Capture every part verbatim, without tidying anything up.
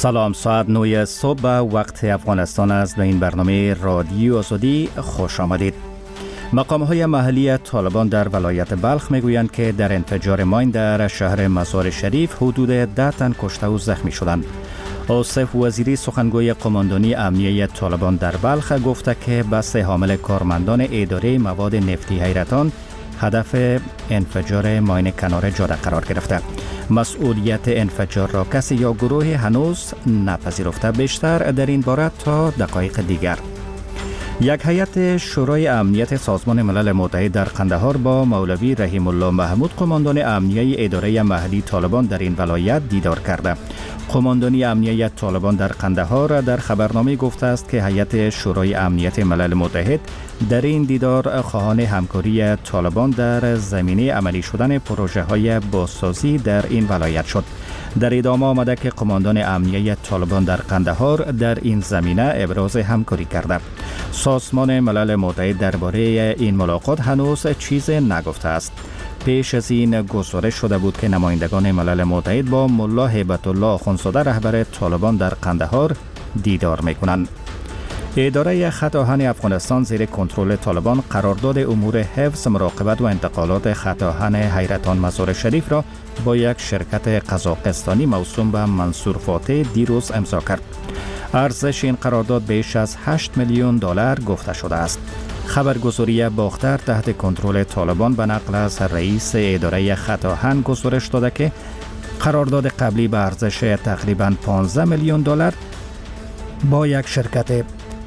سلام، ساعت نه صبح وقت افغانستان است. به این برنامه رادیو آزادی خوش آمدید. مقام‌های محلی طالبان در ولایت بلخ میگویند که در انفجار ماین در شهر مزار شریف حدود ده تن کشته و زخمی شدند. آصف وزیری سخنگوی قماندانی امنیه طالبان در بلخ گفته که بس حامل کارمندان اداره مواد نفتی حیرتان هدف انفجار ماین کنار جاده قرار گرفته. مسئولیت انفجار را کسی یا گروه هنوز نپذیرفته. بیشتر در این باره تا دقایق دیگر. یک هیئت شورای امنیت سازمان ملل متحد در قندهار با مولوی رحیم الله محمود قماندان امنیه اداره محلی طالبان در این ولایت دیدار کرده. قماندانی امنیه طالبان در قندهار در خبرنامه گفته است که هیئت شورای امنیت ملل متحد در این دیدار خواهان همکاری طالبان در زمینه عملی شدن پروژه های بازسازی در این ولایت شد. در ادامه آمده که قماندان امنیه طالبان در قندهار در این زمینه ابراز همکاری کرده. سازمان ملل متحد درباره این ملاقات هنوز چیز نگفته است. پیش از این گزارش شده بود که نمایندگان ملل متحد با ملا هیبت الله آخوندزاده رهبر طالبان در قندهار دیدار میکنند. اداره خط آهن افغانستان زیر کنترل طالبان قرارداد امور حفظ، مراقبت و انتقالات خط آهن حیرتان مزار شریف را با یک شرکت قزاقستانی موسوم به منصور فاتح دیروز امضا کرد. ارزش این قرارداد بیش از هشت میلیون دلار گفته شده است. خبرگزاری باختر تحت کنترل طالبان به نقل از رئیس اداره خط آهن گزارش داده که قرارداد قبلی به ارزش تقریباً پانزده میلیون دلار با یک شرکت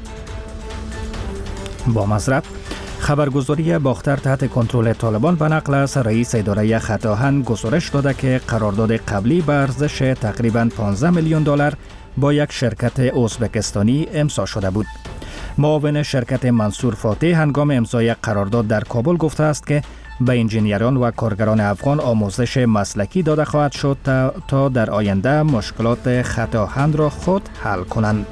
با مصرف خبرگزاری باختر تحت کنترل طالبان به نقل از رئیس اداره خط آهن گزارش داده که قرارداد قبلی به ارزش تقریباً پانزده میلیون دلار با یک شرکت ازبکستانی امضا شده بود. معاون شرکت منصور فاتح هنگام امضای قرارداد در کابل گفته است که به انجینیران و کارگران افغان آموزش مسلکی داده خواهد شد تا, تا در آینده مشکلات خط آهن را خود حل کنند.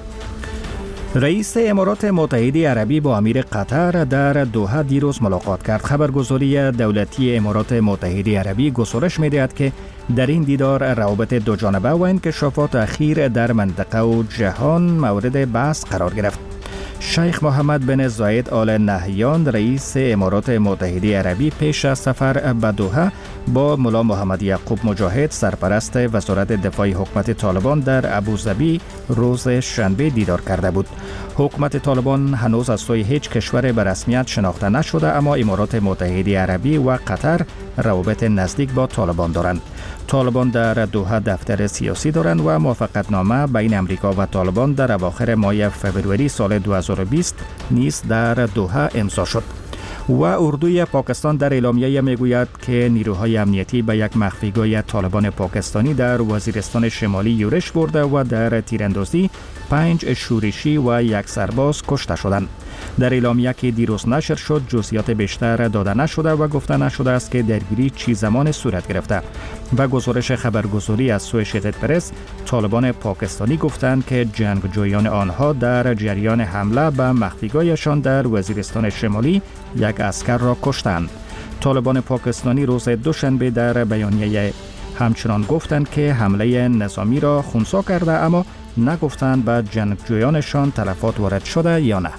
رئیس امارات متحده عربی با امیر قطر در دوحه دیروز ملاقات کرد. خبرگزاری دولتی امارات متحده عربی گزارش می‌دهد که در این دیدار روابط دو جانبه و انکشافات اخیر در منطقه و جهان مورد بحث قرار گرفت. شیخ محمد بن زاید آل نهیان رئیس امارات متحده عربی پیش از سفر به دوحه با ملا محمد یعقوب مجاهد سرپرست وزارت دفاع حکومت طالبان در ابوظبی روز شنبه دیدار کرده بود. حکومت طالبان هنوز از سوی هیچ کشور به رسمیت شناخته نشده، اما امارات متحده عربی و قطر روابط نزدیک با طالبان دارند. طالبان در دوحه دفتر سیاسی دارند و موافقتنامه بین امریکا و طالبان در اواخر ماه فوریه سال دو هزار و بیست نیز در دوحه امضا شد. و اردوی پاکستان در اعلامیه میگوید که نیروهای امنیتی به یک مخفیگاه طالبان پاکستانی در وزیرستان شمالی یورش برده و در تیراندازی پنج شورشی و یک سرباز کشته شدند. در اعلامیه که دیروز نشر شد جزئیات بیشتر داده نشده و گفته نشده است که درگیری چه زمان صورت گرفته. و گزارش خبرگزاری از اسوشییتد پرس طالبان پاکستانی گفتند که جنگجویان آنها در جریان حمله به مخفیگاهشان در وزیرستان شمالی یک عسکر را کشتند. طالبان پاکستانی روز دوشنبه در بیانیه همچنان گفتند که حمله نظامی را خنثی کرده، اما نگفتند به جنگجویانشان تلفات وارد شده یا نه.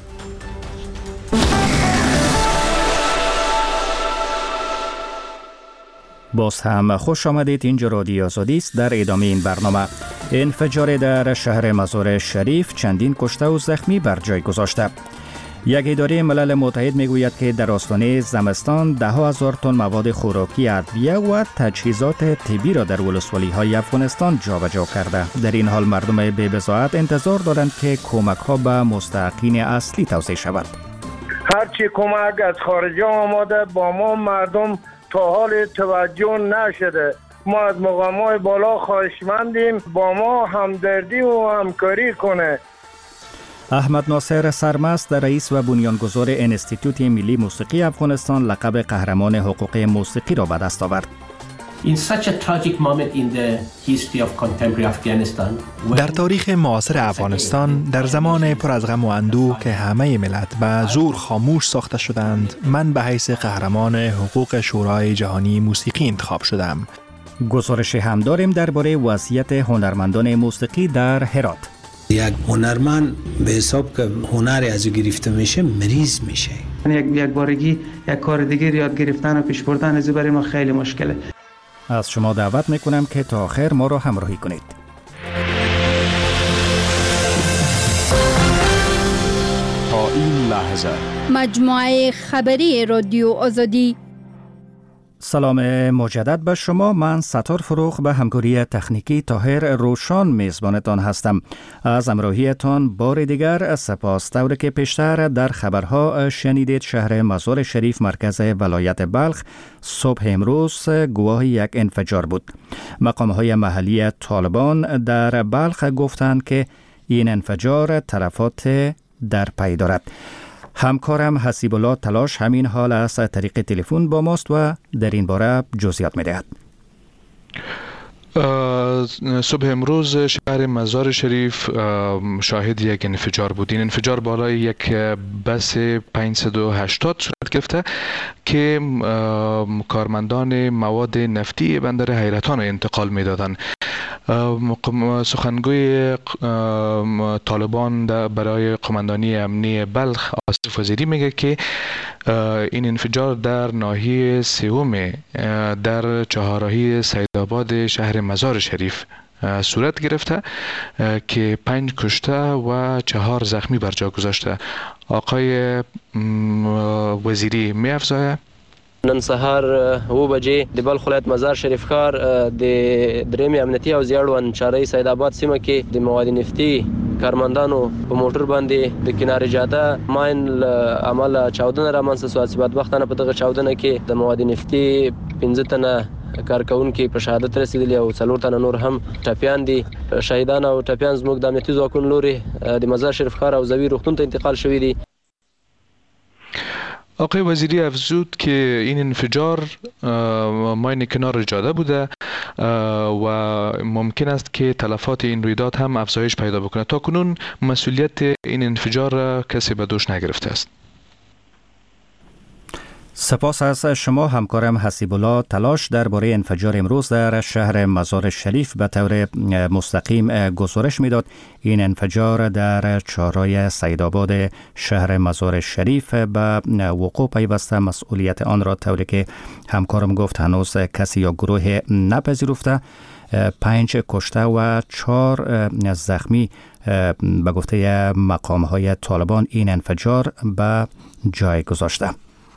باز هم خوش آمدید. اینجا رادیو آزادی است. در ادامه این برنامه انفجار در شهر مزار شریف چندین کشته و زخمی بر جای گذاشته. یک اداره ملل متحد میگوید که در آستانه زمستان ده هزار تن مواد خوراکی، ادویه و تجهیزات طبی را در ولسوالی های افغانستان جابجا کرده. در این حال مردم بی بضاعت انتظار دارند که کمک ها به مستحقین اصلی توزیع شود. هرچی کمک از خارج آماده با ما مردم تا حال توجه نشده. ما از مقامات بالا خواهشمندیم با ما همدردی و همکاری کنه. احمد ناصر سرمست رئیس و بنیانگذار انستیتوت ملی موسیقی افغانستان لقب قهرمان حقوق موسیقی را به دست آورد. در تاریخ معاصر افغانستان در زمان پر از غم و اندوه که همه ملت به زور خاموش ساخته شدند، من به حیث قهرمان حقوق شورای جهانی موسیقی انتخاب شدم. گزارش هم داریم درباره وضعیت هنرمندان موسیقی در هرات. یک هنرمند به حساب که هنر از او گرفته میشه مریض میشه. یک یک بارگی یک کار دیگر یاد گرفتن و پیش بردن از برای ما خیلی مشکله. از شما دعوت میکنم که تا آخر ما را همراهی کنید. تا این لحظه مجموعه خبری رادیو آزادی. سلام مجدد به شما. من ستار فروغ به همکاری تکنیکی طاهر روشان میزبانتان هستم. از همراهیتان بار دیگر سپاس. طوری که پیشتر در خبرها شنیدید، شهر مزار شریف مرکز ولایت بلخ صبح امروز گواه یک انفجار بود. مقام‌های محلی طالبان در بلخ گفتند که این انفجار تلفات در پی دارد. همکارم حسیب الله تلاش همین حال از طریق تلفن با ماست و در این باره جزئیات می‌دهد. صبح امروز شهر مزار شریف شاهد یک انفجار بود. این انفجار بالای یک بس پانصد و هشتاد صورت گرفته که کارمندان مواد نفتی بندر حیرتان انتقال می‌دادند. سخنگوی طالبان برای قماندانی امنی بلخ آصف وزیری میگه که این انفجار در ناحیه سوم در چهارراهی سیدآباد شهر مزار شریف صورت گرفته که پنج کشته و چهار زخمی بر جا گذاشته. آقای وزیری می افزاید نن سهار و بجې د بلخ ولایت مزار شریف ښار د درېمې امنیتي او زیړون چارې سیدآباد سیمه کې د مواد نفتي کارمندانو په موټر باندې د کنارې جاده ماین عمل چاودنه رامنځته شوه چې بدبختانه په دغه چاودنه کې د مواد نفتي پنځه تنه کارکونکي په شهادت رسیدلي او څلور تنه نور هم ټپیان دي. شهیدان او ټپیان زموږ د امنیتي ځواکونو لوري د مزار شریف ښار او زوی روغتون ته انتقال شوي دي. آقای وزیری افزود که این انفجار ماین کنار جاده بوده و ممکن است که تلفات این رویداد هم افزایش پیدا بکنه. تا کنون مسئولیت این انفجار کسی به دوش نگرفته است. سپاس از شما همکارم حسیب الله تلاش. درباره انفجار امروز در شهر مزار شریف به طور مستقیم گزارش میداد. این انفجار در چهارراه سیدآباد شهر مزار شریف به وقوع پیوسته. مسئولیت آن را طوری که همکارم گفت هنوز کسی یا گروه نپذیرفته. پنج کشته و چهار زخمی به گفته مقام‌های طالبان این انفجار به جای گذاشته.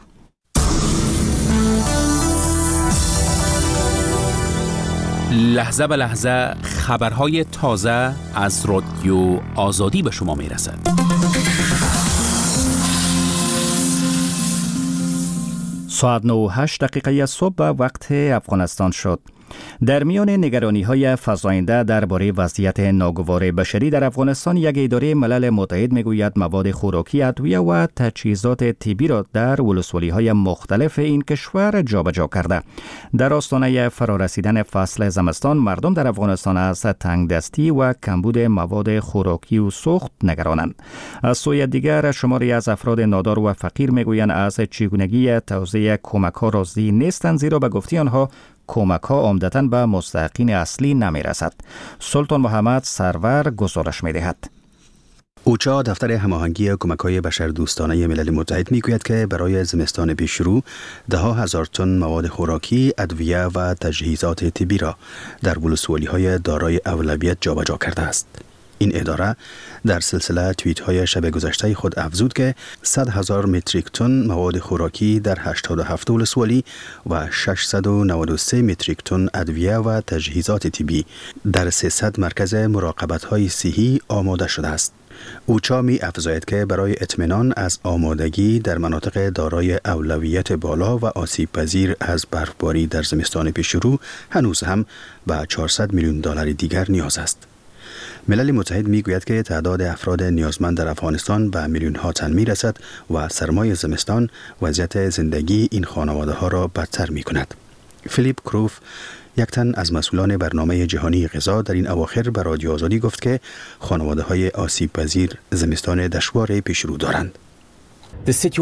لحظه به لحظه خبرهای تازه از رادیو آزادی به شما می رسد. ساعت نه و هشت دقیقه صبح به وقت افغانستان شد. در میان نگرانی‌های فزاینده درباره وضعیت ناگوار بشری در افغانستان، یک اداره ملل متحد میگوید مواد خوراکی، ادویه و تجهیزات طبی را در ولسوالی‌های مختلف این کشور جابجا کرده. در آستانه فرارسیدن فصل زمستان، مردم در افغانستان از تنگدستی و کمبود مواد خوراکی و سوخت نگرانند. از سوی دیگر، شماری از افراد نادار و فقیر میگویند از چگونگی توزیع کمک‌ها راضی نیستند، زیرا به گفته آنها کمک ها عمدتاً به مستحقین اصلی نمی رسد. سلطان محمد سرور گزارش می دهد. اوچا دفتر هماهنگی کمک‌های بشردوستانه ملل متحد میگوید که برای زمستان پیشرو ده ها هزار تن مواد خوراکی، ادویه و تجهیزات طبی را در ولسوالی‌های دارای اولویت جابجا کرده است. این اداره در سلسله توییت های شب گذشته خود افزود که صد هزار متریک تن مواد خوراکی در هشتاد و هفت ولسوالی و ششصد و نود و سه متریک تن ادویه و تجهیزات طبی در سیصد مرکز مراقبت های صحی آماده شده است. اوچا می افزاید که برای اطمینان از آمادگی در مناطق دارای اولویت بالا و آسیب پذیر از برفباری در زمستان پیشرو هنوز هم به چهارصد میلیون دلار دیگر نیاز است. ملل متحد میگوید که تعداد افراد نیازمند در افغانستان به میلیون ها تن میرسد و سرمای زمستان وضعیت زندگی این خانواده ها را بدتر می کند. فیلیپ کروف، یک تن از مسئولان برنامه جهانی غذا، در این اواخر به رادیو آزادی گفت که خانواده های آسیب پذیر زمستان دشوار پیش رو دارند.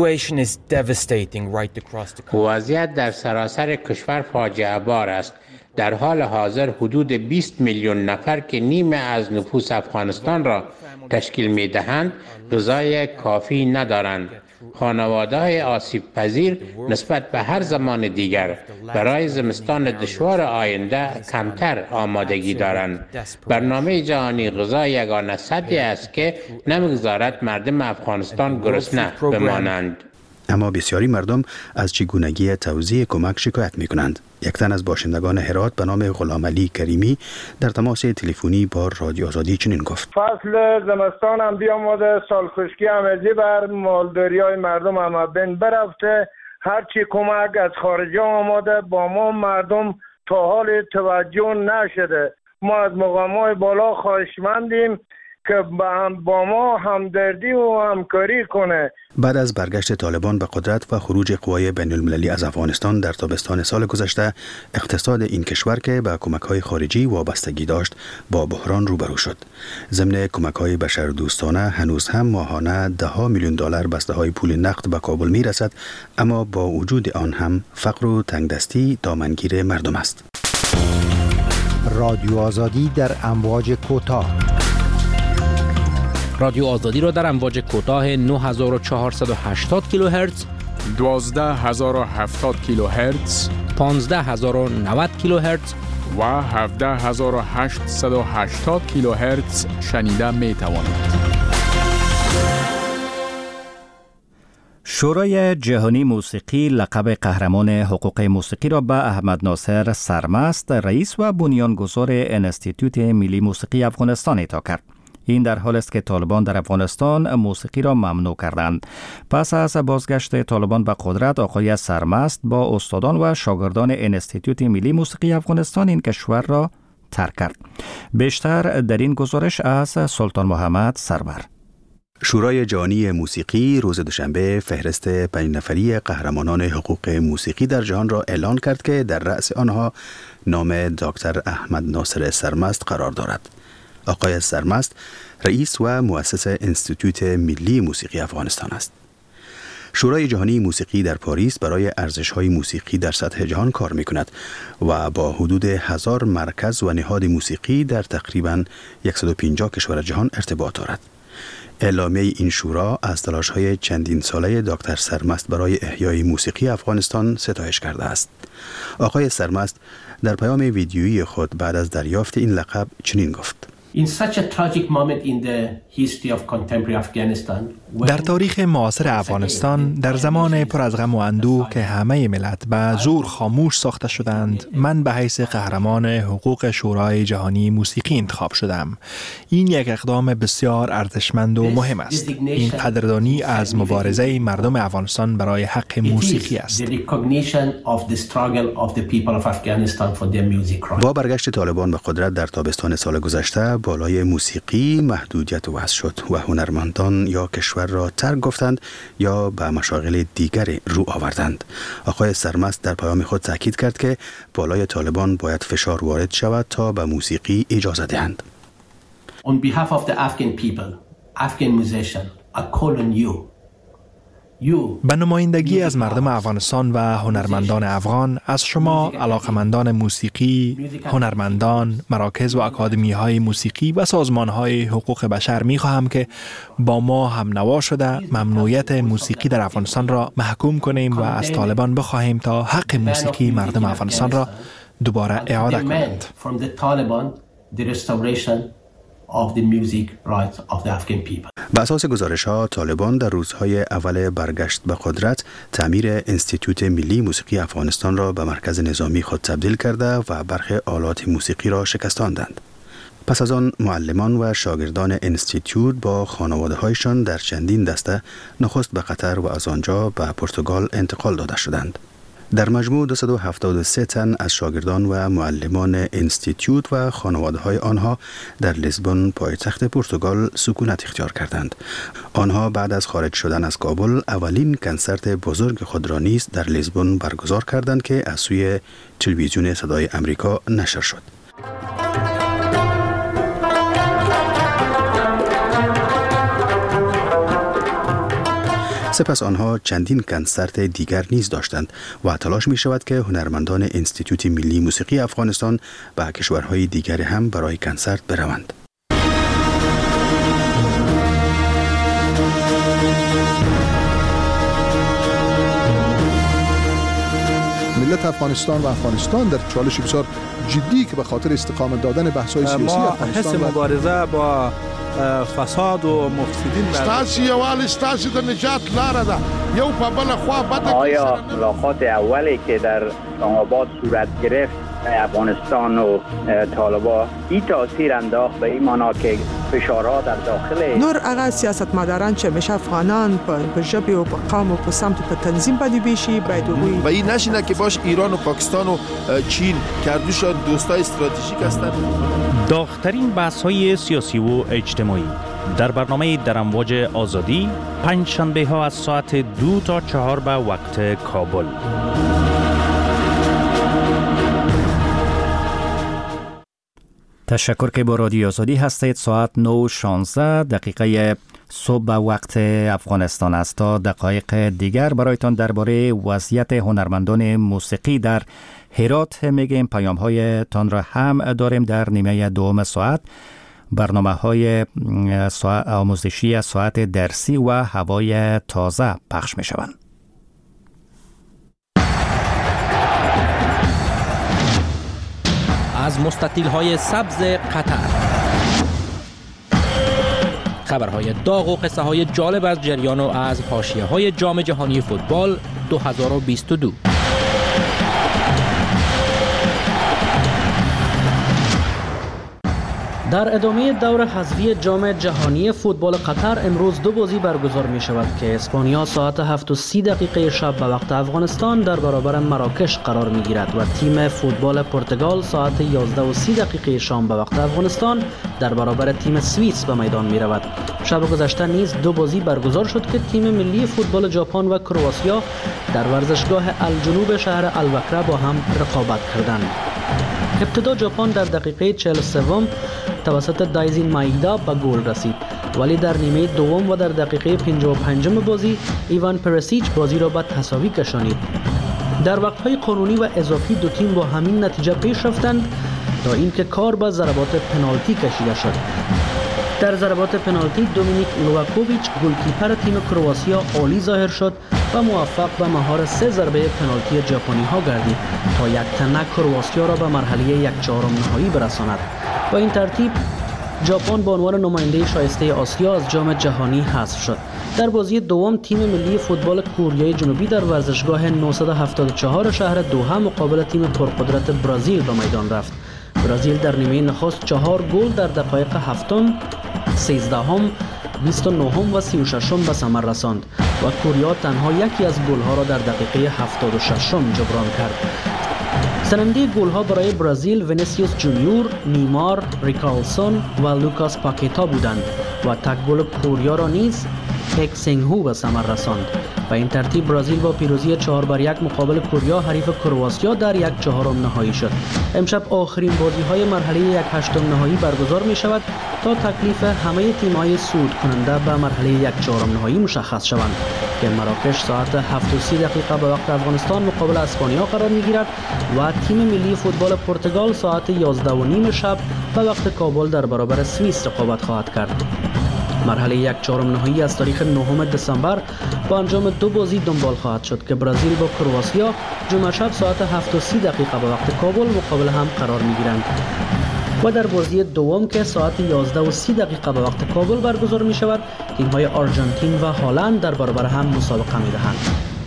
وضعیت در سراسر کشور فاجعه بار است. در حال حاضر حدود بیست میلیون نفر که نیمه از نفوس افغانستان را تشکیل می دهند غذای کافی ندارند. خانواده‌های آسیب پذیر نسبت به هر زمان دیگر برای زمستان دشوار آینده کمتر آمادگی دارند. برنامه جهانی غذا یگانه سدی است که نمیگذارد مردم افغانستان گرسنه بمانند. اما بسیاری مردم از چگونگی توزیع کمک شکایت می کنند. یک تن از باشندگان هرات به نام غلام علی کریمی در تماس تلفنی با رادیو آزادی چنین گفت: فصل زمستان هم بیامده، سال خشکی هم ازی بر مالداری های مردم هم بین برفته. هرچی کمک از خارجی آمده با ما مردم تا حال توجه نشده. ما از مقامات بالا خواهشمندیم که با ما همدردی و همکاری کنه. بعد از برگشت طالبان به قدرت و خروج قوای بین المللی از افغانستان در تابستان سال گذشته، اقتصاد این کشور که به کمک‌های خارجی وابستگی داشت با بحران روبرو شد. ضمن کمک‌های بشردوستانه هنوز هم ماهانه ده ها میلیون دلار بسته‌های پول نقد به کابل می‌رسد، اما با وجود آن هم فقر و تنگدستی دامنگیر مردم است. رادیو آزادی در امواج کوتاه. رادیو آزادی را در امواج کوتاه نه هزار و چهارصد و هشتاد کیلوهرتز، دوازده هزار و هفتاد کیلوهرتز، پانزده هزار و نود کیلوهرتز و هفده هزار و هشتصد و هشتاد کیلوهرتز شنیده می توانید. شورای جهانی موسیقی لقب قهرمان حقوق موسیقی را به احمد ناصر سرمست، رئیس و بنیانگذار انستیتوت ملی موسیقی افغانستان اعطا کرد. این در حال است که طالبان در افغانستان موسیقی را ممنوع کردند. پس از بازگشت طالبان به قدرت، آقای سرمست با استادان و شاگردان انستیتوت ملی موسیقی افغانستان این کشور را ترک کرد. بیشتر در این گزارش از سلطان محمد سرور. شورای جهانی موسیقی روز دوشنبه فهرست پنج نفری قهرمانان حقوق موسیقی در جهان را اعلان کرد که در رأس آنها نام دکتر احمد ناصر سرمست قرار دارد. آقای سرمست رئیس و مؤسس انستیتوت ملی موسیقی افغانستان است. شورای جهانی موسیقی در پاریس برای ارزش‌های موسیقی در سطح جهان کار می‌کند و با حدود هزار مرکز و نهاد موسیقی در تقریباً صد و پنجاه کشور جهان ارتباط دارد. اعلامیه این شورا از تلاش‌های چندین ساله دکتر سرمست برای احیای موسیقی افغانستان ستایش کرده است. آقای سرمست در پیام ویدیویی خود بعد از دریافت این لقب چنین گفت: In such a tragic moment in the history of contemporary Afghanistan, در تاریخ معاصر افغانستان، در زمان پر از غم و اندوه که همه ملت به زور خاموش ساخته شدند، من به حیث قهرمان حقوق شورای جهانی موسیقی انتخاب شدم. این یک اقدام بسیار ارزشمند و مهم است. این قدردانی از مبارزه مردم افغانستان برای حق موسیقی است. با برگشت طالبان به قدرت در تابستان سال گذشته، بالای موسیقی محدودیت وضع شد و هنرمندان یا کشور را ترک گفتند یا به مشاغل دیگر رو آوردند. آقای سرمست در پیام خود تاکید کرد که بالای طالبان باید فشار وارد شود تا به موسیقی اجازه دهند. On behalf of the Afghan people, Afghan musician, I call on you. به نمایندگی از مردم افغانستان و هنرمندان افغان، از شما علاقمندان موسیقی، هنرمندان، مراکز و اکادمی های موسیقی و سازمان های حقوق بشر می خواهم که با ما هم نوا شده ممنوعیت موسیقی در افغانستان را محکوم کنیم و از طالبان بخواهیم تا حق موسیقی مردم افغانستان را دوباره اعاده کنند. of the music rights of the Afghan people. به اساس گزارش‌ها، طالبان در روزهای اول برگشت به قدرت تعمیر انستیتوت ملی موسیقی افغانستان را به مرکز نظامی خود تبدیل کرده و برخی آلات موسیقی را شکستاندند. پس از آن معلمان و شاگردان انستیتوت با خانواده‌هایشان در چندین دسته نخست به قطر و از آنجا به پرتغال انتقال داده شدند. در مجموع دویست و هفتاد و سه تن از شاگردان و معلمان انستیتوت و خانواده‌های آنها در لیسبون پایتخت پرتغال سکونت اختیار کردند. آنها بعد از خارج شدن از کابل اولین کنسرت بزرگ خود را نیز در لیسبون برگزار کردند که از سوی تلویزیون صدای آمریکا نشر شد. سپس آنها چندین کنسرت دیگر نیز داشتند و تلاش می شود که هنرمندان انستیتوت ملی موسیقی افغانستان به کشورهای دیگر هم برای کنسرت بروند. ملت افغانستان و افغانستان در چالش بسیار جدی که به خاطر استقامت دادن بحث‌های سیاسی افغانستان ما حس مبارزه با فساد و مفسدین ستاسي یوال ستاسي د نجات لاره ده یو په بل خوا بده. آیا ملاقات اولی که در اسلام آباد صورت گرفت افغانستان و طالبان این تاثیر انداخت به این معنا که فشارها در داخل نور هغه سیاستمداران چې همیشه افغانان په ژبه او په قوم او په سمت په تنظیم باندې بیشي باید وي و این نشینه که باش ایران و پاکستان و چین کردوشان دوستای استراتژیک هستند. داغ‌ترین بحث‌های سیاسی و اجتماعی در برنامه در امواج آزادی پنج شنبه ها از ساعت دو تا چهار به وقت کابل. تشکر که با رادیو آزادی هستید. ساعت نه و شانزده دقیقه صبح به وقت افغانستان است. تا دقایق دیگر برایتان درباره وضعیت هنرمندان موسیقی در هرات میگیم. پیام های تان را هم داریم در نیمه دوم ساعت. برنامه های آموزشی ساعت درسی و هوای تازه پخش می شوند. از مستطیل های سبز قطر خبرهای داغ و قصه های جالب از جریان و از حاشیه های جام جهانی فوتبال دو هزار و بیست و دو. در ادامه دور حذفی جام جهانی فوتبال قطر امروز دو بازی برگزار می شود که اسپانیا ساعت هفت و سی دقیقه شب به وقت افغانستان در برابر مراکش قرار می گیرد و تیم فوتبال پرتغال ساعت یازده و سی دقیقه شام به وقت افغانستان در برابر تیم سوئیس به میدان می رود. شب گذشته نیز دو بازی برگزار شد که تیم ملی فوتبال ژاپن و کرواتیا در ورزشگاه الجنوب شهر الوکره با هم رقابت کردند. ابتدا ژاپن در دقیقه چهل و سه توسط دایزین مایدا به گل رسید، ولی در نیمه دوم و در دقیقه پنجاه و پنج بازی ایوان پرسیچ بازی را به تساوی کشانید. در وقت‌های قانونی و اضافی دو تیم با همین نتیجه پیش رفتند تا اینکه کار به ضربات پنالتی کشیده شد. در ضربات پنالتی دومینیک لواکوویچ گلکیپر تیم کرواتیا عالی ظاهر شد و موفق به مهار سه ضربه پنالتی ژاپنی ها گردید تا یک تنه کرواتیا را به مرحله یک چهارم نهایی برساند. با این ترتیب ژاپن به عنوان نماینده شایسته آسیا از جام جهانی حذف شد. در بازی دوم تیم ملی فوتبال کره جنوبی در ورزشگاه نهصد و هفتاد و چهار شهر دوحه مقابل تیم پرقدرت برزیل به میدان رفت. برزیل در نیمه نخست چهار گل در دقایق هفتم، سیزدهم، بیست و نهم و سی و ششم به ثمر رساند و کره تنها یکی از گل‌ها را در دقیقه هفتاد و ششم جبران کرد. سننده گل‌ها برای برزیل وینیسیوس جونیور، نیمار، ریکارلسون و لوکاس پاکیتا بودند و تک گل کره را نیز پک سنگهو به ثمر رساند. و این ترتیب برزیل با پیروزی چهار بر یک مقابل کره حریف کرواتیا در یک چهارم نهایی شد. امشب آخرین بازی‌های مرحله یک هشتم نهایی برگزار می شود تا تکلیف همه تیم‌های صعود کننده به مرحله یک چهارم نهایی مشخص شوند که مراکش ساعت هفت و سی دقیقه به وقت افغانستان مقابل اسپانیا قرار می‌گیرد و تیم ملی فوتبال پرتغال ساعت یازده و نیم شب به وقت کابل در برابر سوئیس رقابت خواهد کرد. مرحله یک چهارم نهایی از تاریخ نهم دسامبر با انجام دو بازی دنبال خواهد شد که برزیل با کرواتیا جمعه شب ساعت هفت و سی دقیقه به وقت کابل مقابل هم قرار می‌گیرند و در بازی دوم که ساعت یازده و سی دقیقه به وقت کابل برگزار می شود تیم‌های آرژانتین و هلند در برابر هم مسابقه می‌دهند.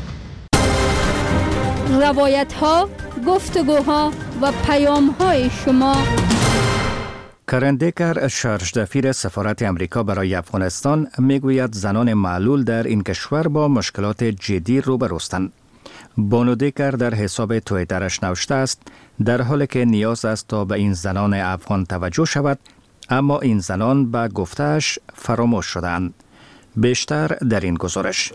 روایت‌ها، گفتگوها و پیام‌های شما. کرن دیکر شارژدفیر سفارت امریکا برای افغانستان میگوید زنان معلول در این کشور با مشکلات جدی روبروستند. بانو دیکر در حساب توییترش نوشته است در حالی که نیاز است تا به این زنان افغان توجه شود، اما این زنان به گفتهش فراموش شدند. بیشتر در این گزارش.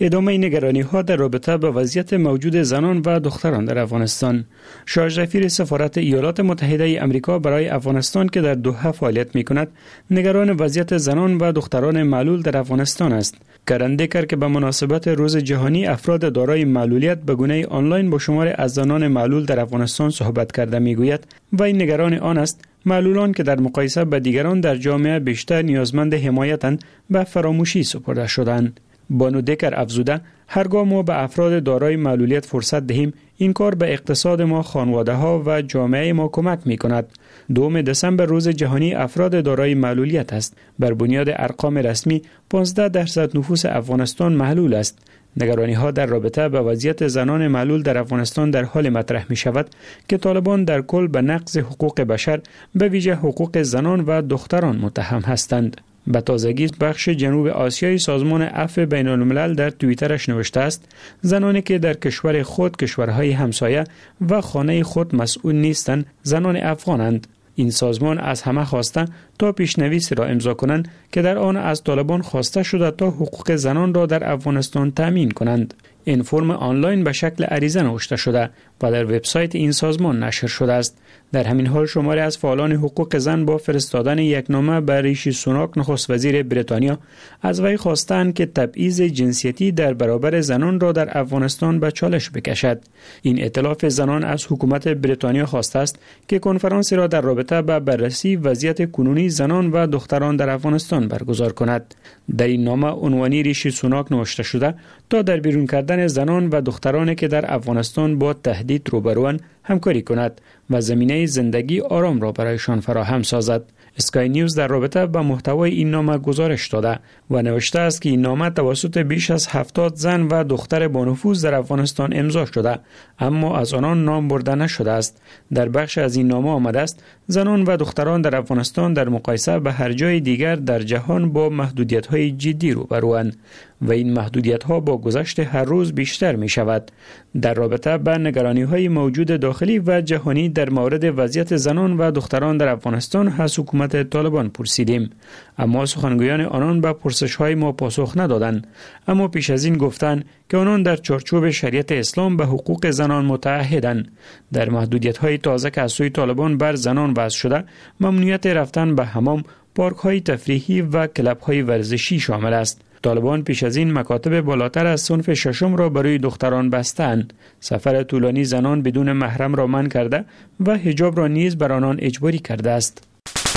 ادامه نگرانی ها در رابطه با وضعیت موجود زنان و دختران در افغانستان. شاه رفیق سفارت ایالات متحده آمریکا برای افغانستان که در دوحه فعالیت می کند، نگران وضعیت زنان و دختران معلول در افغانستان است. کرندکر که به مناسبت روز جهانی افراد دارای معلولیت به گونه آنلاین با شمار از زنان معلول در افغانستان صحبت کرده میگوید و این نگران آن است معلولان که در مقایسه با دیگران در جامعه بیشتر نیازمند حمایتند به فراموشی سپرده شدند. بانو دکر افزوده هرگاه ما به افراد دارای معلولیت فرصت دهیم این کار به اقتصاد ما، خانواده ها و جامعه ما کمک می کند. دوم دسامبر روز جهانی افراد دارای معلولیت است. بر بنیاد ارقام رسمی پانزده درصد نفوس افغانستان معلول است. نگرانی ها در رابطه با وضعیت زنان معلول در افغانستان در حال مطرح می شود که طالبان در کل به نقض حقوق بشر به ویژه حقوق زنان و دختران متهم هستند. به تازگی بخش جنوب آسیای سازمان عفو بین الملل در توییترش نوشته است زنانی که در کشور خود، کشورهای همسایه و خانه خود مسئول نیستند زنان افغانند. این سازمان از همه خواسته تا پیشنویسی را امضا کنند که در آن از طالبان خواسته شده تا حقوق زنان را در افغانستان تامین کنند. این فرم آنلاین به شکل عریضه نوشته شده و در وبسایت این سازمان نشر شده است. در همین حال شماری از فعالان حقوق زن با فرستادن یک نامه به ریشی سوناک نخست وزیر بریتانیا از وی خواستند که تبعیض جنسیتی در برابر زنان را در افغانستان به چالش بکشد. این ائتلاف زنان از حکومت بریتانیا خواسته است که کنفرانسی را در رابطه با بررسی وضعیت کنونی زنان و دختران در افغانستان برگزار کند. در این نامه عنوانی ریشی سوناک نوشته شده تا در بیرون کردن زنان و دخترانی که در افغانستان با تهدید روبروان همکاری کند و زمینه زندگی آرام را برایشان فراهم سازد. اسکای نیوز در رابطه با محتوای این نامه گزارش داده و نوشته است که این نامه توسط بیش از هفتاد زن و دختر با نفوذ در افغانستان امضا شده اما از آنان نام برده نشده است. در بخش از این نامه آمده است زنان و دختران در افغانستان در مقایسه به هر جای دیگر در جهان با محدودیت‌های جدی روبروند و این محدودیت‌ها با گذشت هر روز بیشتر می شود. در رابطه با نگرانی‌های موجود داخلی و جهانی در مورد وضعیت زنان و دختران در افغانستان از حکومت طالبان پرسیدیم اما سخنگویان آنان به پرسش‌های ما پاسخ ندادند. اما پیش از این گفتند که آنان در چارچوب شریعت اسلام به حقوق زنان متعهدند. در محدودیت‌های تازه که از سوی طالبان بر زنان وضع شده ممنوعیت رفتن به حمام، پارک‌های تفریحی و کلب‌های ورزشی شامل است. طالبان پیش از این مکاتب بالاتر از صنف ششم را برای دختران بستند. سفر طولانی زنان بدون محرم را منع کرده و حجاب را نیز بر آنان اجباری کرده است.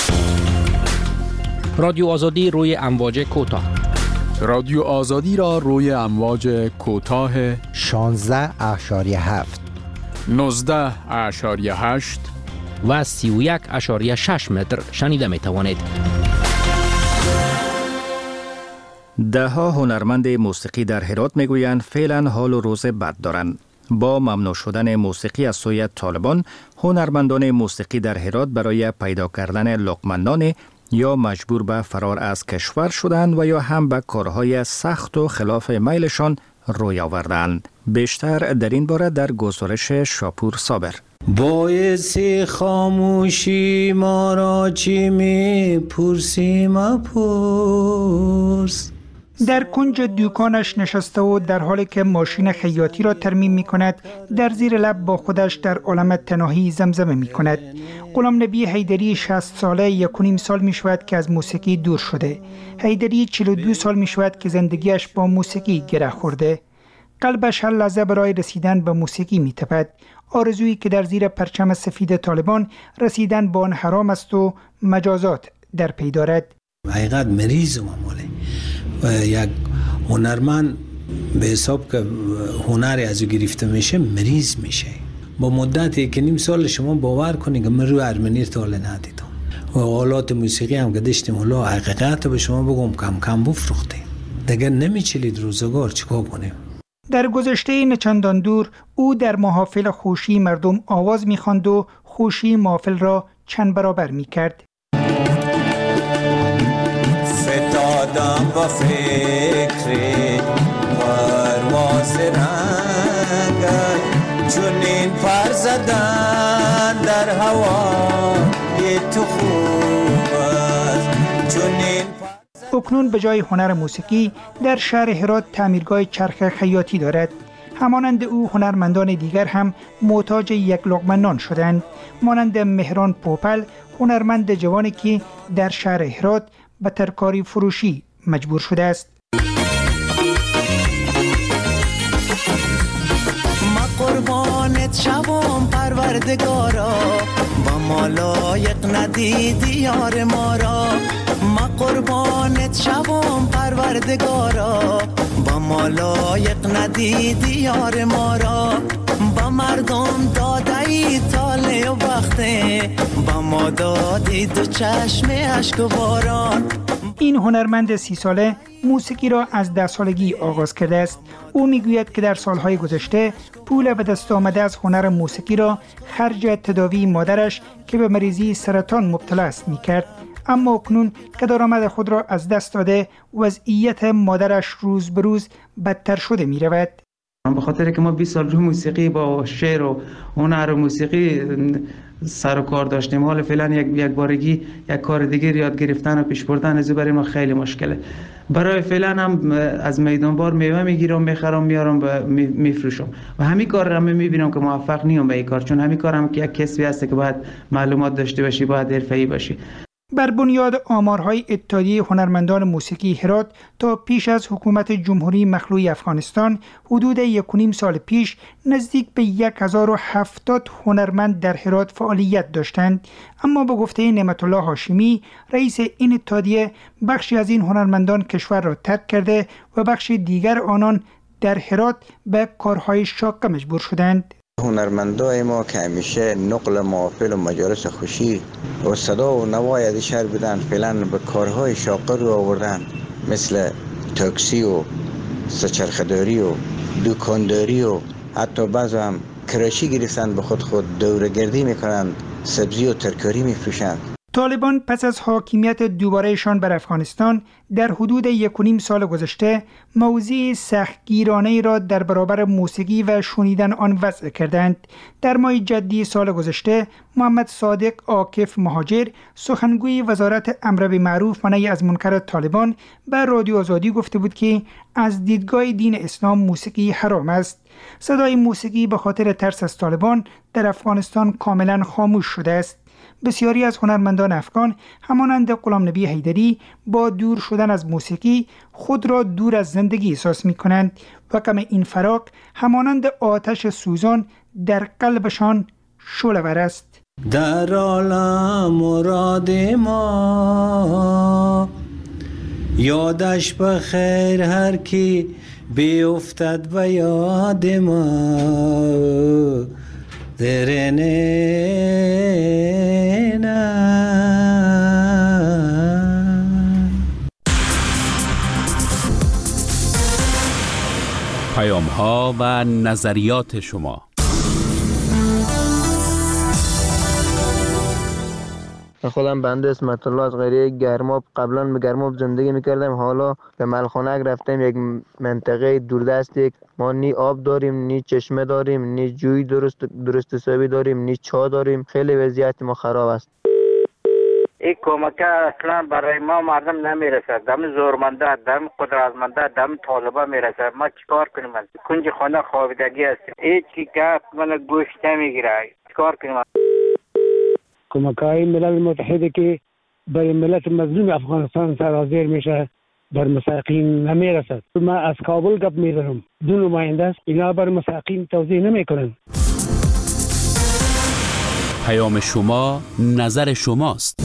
رادیو آزادی روی امواج کوتاه. رادیو آزادی را روی امواج کوتاه شانزده اشاریه هفت، نوزده اشاریه هشت و سی و یک اشاریه شش متر شنیده می توانید. ده ها هنرمند موسیقی در هرات میگویند فعلا حال و روز بد دارند. با ممنوع شدن موسیقی از سوی طالبان، هنرمندان موسیقی در هرات برای پیدا کردن لقمه‌نان یا مجبور به فرار از کشور شدند و یا هم به کارهای سخت و خلاف میلشان روی آوردند. بیشتر در این باره در گزارش شاپور صابر. باعث خاموشی ما را چی می پرسی مپرس. در کنج دوکانش نشسته و در حالی که ماشین خیاطی را ترمیم می کند در زیر لب با خودش در عالم تنهایی زمزمه می کند. غلام نبی حیدری شصت ساله یک و نیم سال می شود که از موسیقی دور شده. حیدری چهل و دو سال می شود که زندگیش با موسیقی گره خورده. قلبش هر لحظه برای رسیدن به موسیقی می تپد. آرزویی که در زیر پرچم سفید طالبان رسیدن به آن حرام است و مجازات در پی دارد. حقیقت مریض معموله و یک هنرمند به حساب که هنری از او گرفته میشه مریض میشه. با مدت یک نیم سال شما باور کنید که من روی ارمنی تال ندیدم و آلات موسیقی هم که داشتیم حالا حقیقت به شما بگم کم کم بفروختیم دیگه نمیچلید روزگار چیکار کنیم. در گذشته نچندان دور او در محافل خوشی مردم آواز می‌خواند و خوشی محافل را چند برابر می‌کرد. فتادم با فکر پرواز رنگای چونین پر زدن در هوا یه تو خوب است چونین پر اکنون به جای هنر موسیقی در شهر هرات تعمیرگاه چرخ خیاطی دارد. همانند او هنرمندان دیگر هم محتاج یک لقمه نان شدند، مانند مهران پوپل، هنرمند جوانی که در شهر هرات به ترکاری فروشی مجبور شده است. ما قربانت شوم پروردگارا، با ما لایق ندیدی یار ما را. ما قربانت شوم پروردگارا، با ما لایق ندیدی یار ما را. با مردم دادی تاله و بخته، با ما دادی دو چشم اشک و باران. این هنرمند سی ساله موسیقی را از ده سالگی آغاز کرده است. او میگوید که در سالهای گذشته پول به دست آمده از هنر موسیقی را خرج تداوی مادرش که به مریضی سرطان مبتلا است میکرد، اما اکنون که درآمد خود را از دست داده وضعیت مادرش روز به روز بدتر شده می رود. به خاطر که ما بیست سال روی موسیقی با شعر و هنر و موسیقی سر و کار داشتیم، حالا فعلا یک یک بارگی یک کار دیگر یاد گرفتن و پیش بردن از برای ما خیلی مشکله. برای فعلا هم از میدان بار میوه میگیرم، میخرم، میارم و میفروشم و همین کار رو میبینم که موفق نیم به این کار، چون همین کار هم که یک کسبی هست که باید معلومات داشته باشی، باید حرفه‌ای باشی. بر بنیاد آمارهای اتحادیه هنرمندان موسیقی هرات تا پیش از حکومت جمهوری مخلوع افغانستان حدود یک و نیم سال پیش نزدیک به هزار و هفتاد هنرمند در هرات فعالیت داشتند، اما به گفته نعمت الله هاشمی رئیس این اتحادیه بخشی از این هنرمندان کشور را ترک کرده و بخش دیگر آنان در هرات به کارهای شاق مجبور شدند. هنرمندای ما که همیشه نقل محافل و مجالس خوشی و صدا و نوای از شهر بودن، فعلا به کارهای شاقه رو آوردن، مثل تاکسی و سچرخداری و دکانداری و حتی بعض هم کراشی گرفتن، به خود خود دوره‌گردی میکنند، سبزی و ترکاری میفروشند. طالبان پس از حاکمیت دوبارهشان بر افغانستان در حدود یک و نیم سال گذشته موضوع سختگیرانه را در برابر موسیقی و شنیدن آن وضع کردند. در ماه جدی سال گذشته محمد صادق عاکف مهاجر، سخنگوی وزارت امر بالمعروف و نهی از منکر طالبان، به رادیو آزادی گفته بود که از دیدگاه دین اسلام موسیقی حرام است. صدای موسیقی به خاطر ترس از طالبان در افغانستان کاملا خاموش شده است. بسیاری از هنرمندان افغان همانند غلام نبی حیدری با دور شدن از موسیقی خود را دور از زندگی احساس می کنند و غم این فراق همانند آتش سوزان در قلبشان شعله‌ور است. در عالم مراد ما یادش بخیر هر کی بیفتد به یاد ما درنه پیام ها و نظریات شما. خودم بنده اسمت الله از قریه گرماب، قبلا به گرماب زندگی میکردم، حالا به ملخانک رفتم، یک منطقه دوردست، یک ما نی آب داریم، نی چشمه داریم، نی جوی درست درست حسابی داریم، نی چا داریم، خیلی وضعیت ما خراب است. این کمک اصلا برای ما مردم نمیرسد، دم زورمنده، دم قدرتمنده، دم طالبا میرسد. ما چیکار کنیم؟ کنج خانه خوابیدگی هستیم، هیچ کی گپ من گوشت نمیگیره، چیکار کنیم؟ کمک‌های ملل متحد که برای ملت مظلوم افغانستان سرازیر میشه بر مساکین نمیرسد. من از کابل گپ میزنم، دو نماینده است، اینا بر مساکین توضیح نمیکنن. پیام شما نظر شماست.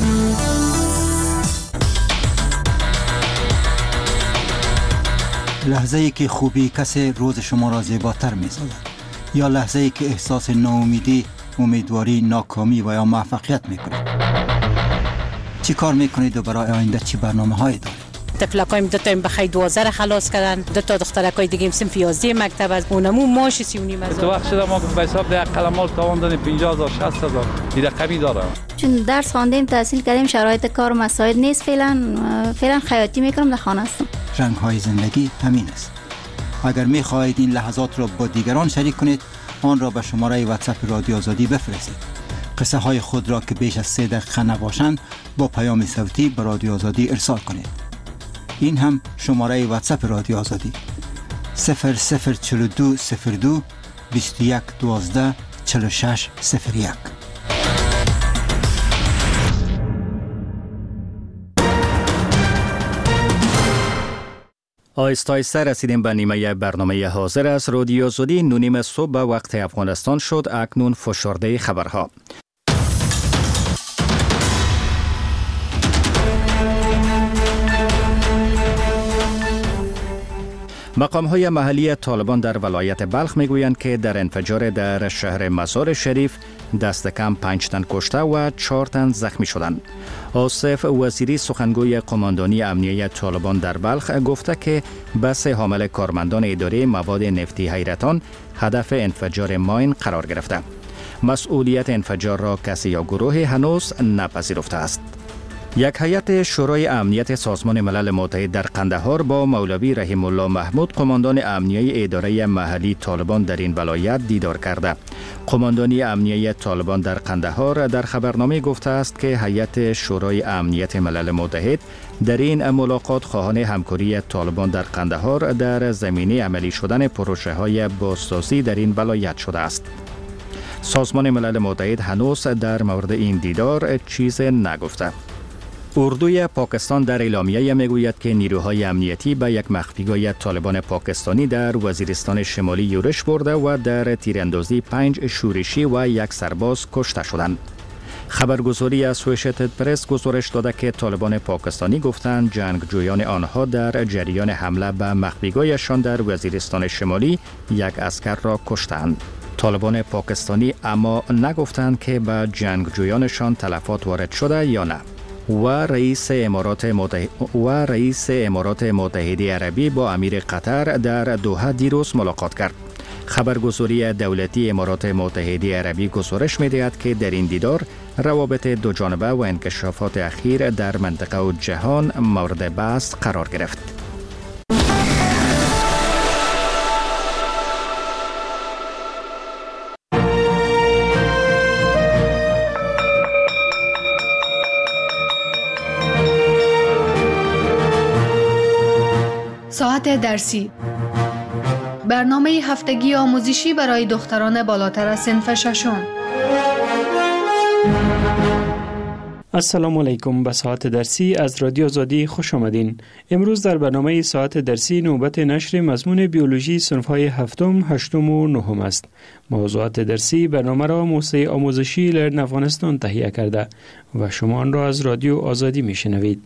لحظه ای که خوبی کسی روز شما را زیباتر می‌سازد، یا لحظه ای که احساس ناامیدی، امیدواری، ناکامی و یا موفقیت میکنید. چی کار میکنید و برای آینده چی برنامه هایی دارید؟ تفلکایم دو تا بخای دوازده خلاص کردن، دو تا دخترکای دیگه صنف یازده مکتب از اونمو ماش سی و نیم هزار. تو وقت شده ما به حساب ده قلمال تاوان دادیم پنجاه هزار شصت هزار این رقمی داره. چون درس خواندیم، تحصیل کردیم، شرایط کار مساعد نیست، فعلا فعلا خیاطی میکنم، در خانه هستم. رنگ های زندگی همین است. اگر میخواهید این لحظات را با دیگران شریک کنید، آن را به شماره واتساپ رادیو آزادی بفرستید. قصه های خود را که بیش از سه دقیقه نباشند با پیام صوتی به رادیو آزادی ارسال کنید. این هم شماره واتساپ رادیو آزادی صفر صفر چهل و دو صفر دو بیست و یک دوازده چهل و شش صفر یک. آهسته آهسته رسیدیم به نیمه برنامه حاضر از رادیو آزادی. نونیم صبح به وقت افغانستان شد. اکنون فشرده خبرها. مقام‌های محلی طالبان در ولایت بلخ میگویند که در انفجار در شهر مزار شریف دست کم پنج تن کشته و چهار تن زخمی شدند. آصف وزیری سخنگوی قماندانی امنیه طالبان در بلخ گفته که بس حامل کارمندان اداره مواد نفتی حیرتان هدف انفجار ماین قرار گرفته. مسئولیت انفجار را کسی یا گروه هنوز نپذیرفته است. یک هیئت شورای امنیت سازمان ملل متحد در قندهار با مولوی رحیم الله محمود قماندان امنیه اداره محلی طالبان در این ولایت دیدار کرده. قماندانی امنیه طالبان در قندهار در خبرنامه گفته است که هیئت شورای امنیت ملل متحد در این ملاقات خواهان همکاری طالبان در قندهار در زمینه عملی شدن پروژه های بازسازی در این ولایت شده است. سازمان ملل متحد هنوز در مورد این دیدار چیز نگفته. اردوی پاکستان در اعلامیه میگوید که نیروهای امنیتی به یک مخفیگاه طالبان پاکستانی در وزیرستان شمالی یورش برده و در تیراندازی پنج شورشی و یک سرباز کشته شدند. خبرگزاری اسوسییتد پرس گزارش داده که طالبان پاکستانی گفتند جنگجویان آنها در جریان حمله به مخفیگاهشان در وزیرستان شمالی یک عسکر را کشتند. طالبان پاکستانی اما نگفتند که به جنگجویانشان تلفات وارد شده یا نه. و رئیس امارات متحده و رئیس امارات متحده عربی با امیر قطر در دوحه دیروز ملاقات کرد. خبرگزاری دولتی امارات متحده عربی گزارش می‌دهد که در این دیدار روابط دو جانبه و انکشافات اخیر در منطقه و جهان مورد بحث قرار گرفت. ساعت درسی، برنامه هفتگی آموزشی برای دختران بالاتر از صنف ششم. السلام علیکم. به ساعت درسی از رادیو آزادی خوش آمدین. امروز در برنامه ساعت درسی نوبت نشر مضمون بیولوژی صنف‌های هفتم، هشتم و نهم است. موضوعات درسی برنامه را موسسه آموزشی لرن افغانستان تهیه کرده و شما آن را از رادیو آزادی میشنوید.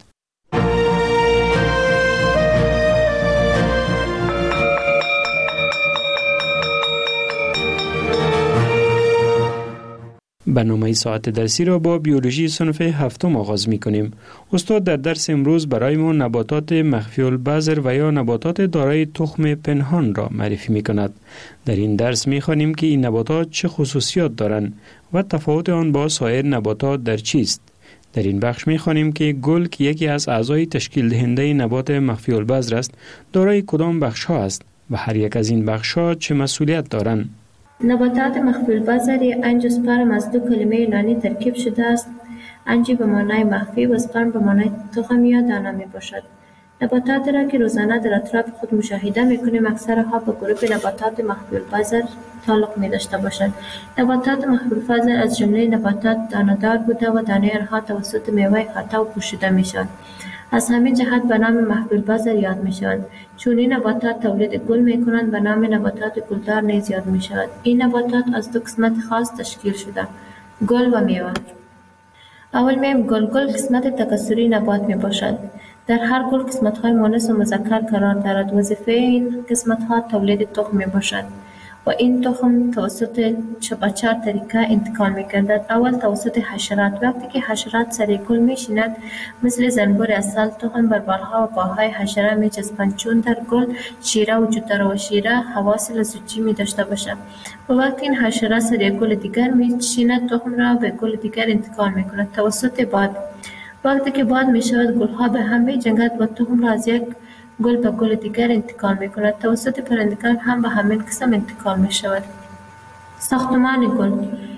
برنامه ساعت درسی را با بیولوژی صنف هفتم آغاز می کنیم. استاد در درس امروز برای ما نباتات مخفی البذر و یا نباتات دارای تخم پنهان را معرفی می کند. در این درس می خوانیم که این نباتات چه خصوصیات دارند و تفاوت آن با سایر نباتات در چیست. در این بخش می خوانیم که گل که یکی از اعضای تشکیل دهنده نبات مخفی البذر است، دارای کدام بخش ها است و هر یک از این بخش ها چه مسئولیت دارند. نباتات مخفی البذر انژیوسپرم از دو کلمه یونانی ترکیب شده است. انجی به معنای مخفی و سپرم به معنای تخم یا دانه می باشد. نباتات را که روزانه در اطراف خود مشاهده می کنیم اکثرها به گروه نباتات مخفی البذر تعلق می داشته باشند. نباتات مخفی البذر از جمله نباتات دانه‌دار بوده و دانه آنها توسط میوه خطا و پوشیده می شوند. از همین جهت به نام مخفی البذر یاد می شوند. چون این نباتات تولید گل می کنند به نام نباتات گلدار نیز یاد می شود. این نباتات از دو قسمت خاص تشکیل شده، گل و میوه. اول میم گل گل قسمت تکثری نبات می باشد. در هر گل قسمت های مؤنث و مذکر قرار دارد. وظیفه این قسمت ها تولید تخم می باشد و این تخم توسط چپاچار طریقه انتقال می گردد. اول توسط حشرات. وقتی که حشرات سر گل می شیند مثل زنبور عسل تخم بر بالها و پاهای حشره می چسبند. چون در گل شیره وجود دارد و شیره حواس لزوجی می داشته باشد و وقتی این حشره سر گل دیگر می شیند تخم را به گل دیگر انتقال می کند توسط باد. وقتی که باد می شود گل ها به هم می جنگد و تخم را از یک گل به گل دیگر انتقال می کند. توسط پرندگان هم به همین قسم انتقال می شود. ساختمان گل.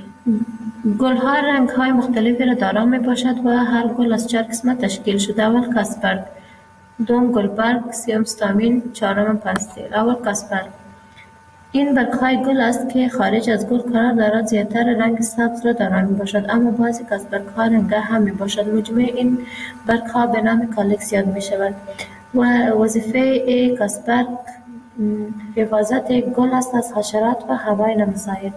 گل ها رنگ های مختلفی را دارا می باشد و هر گل از چهار قسمت تشکیل شده. اول کاسپرگ. دوم گلبرگ، سیوم ستامین، چهارم پستیل. اول کاسپر. این برگ‌های گل است که خارج از گل قرار دارد، زیادتر رنگ سبز را دارند میباشد، اما بعضی از برگ‌ها رنگه هم میباشد. مجموع این برگ‌ها به نام کالکس یاد میشود و وظیفه ای کاسپر حفاظت گل است از حشرات و هوای نامساعد.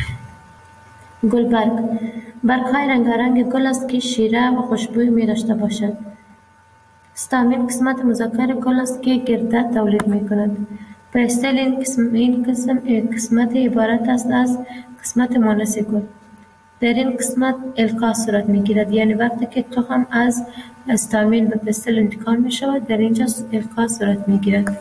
گلبرگ برگ‌های رنگارنگ گل است که شیره و خوشبوی می داشته باشد. ستامین قسمت مذکر گل است که گردد تولید می کند. پستل این قسم این قسم قسمت عبارت است از قسمت مونس گل. در این قسمت القا صورت می گیرد، یعنی وقتی که تخم از استامین به پستل انتقال می شود در اینجا القا صورت می گیرد.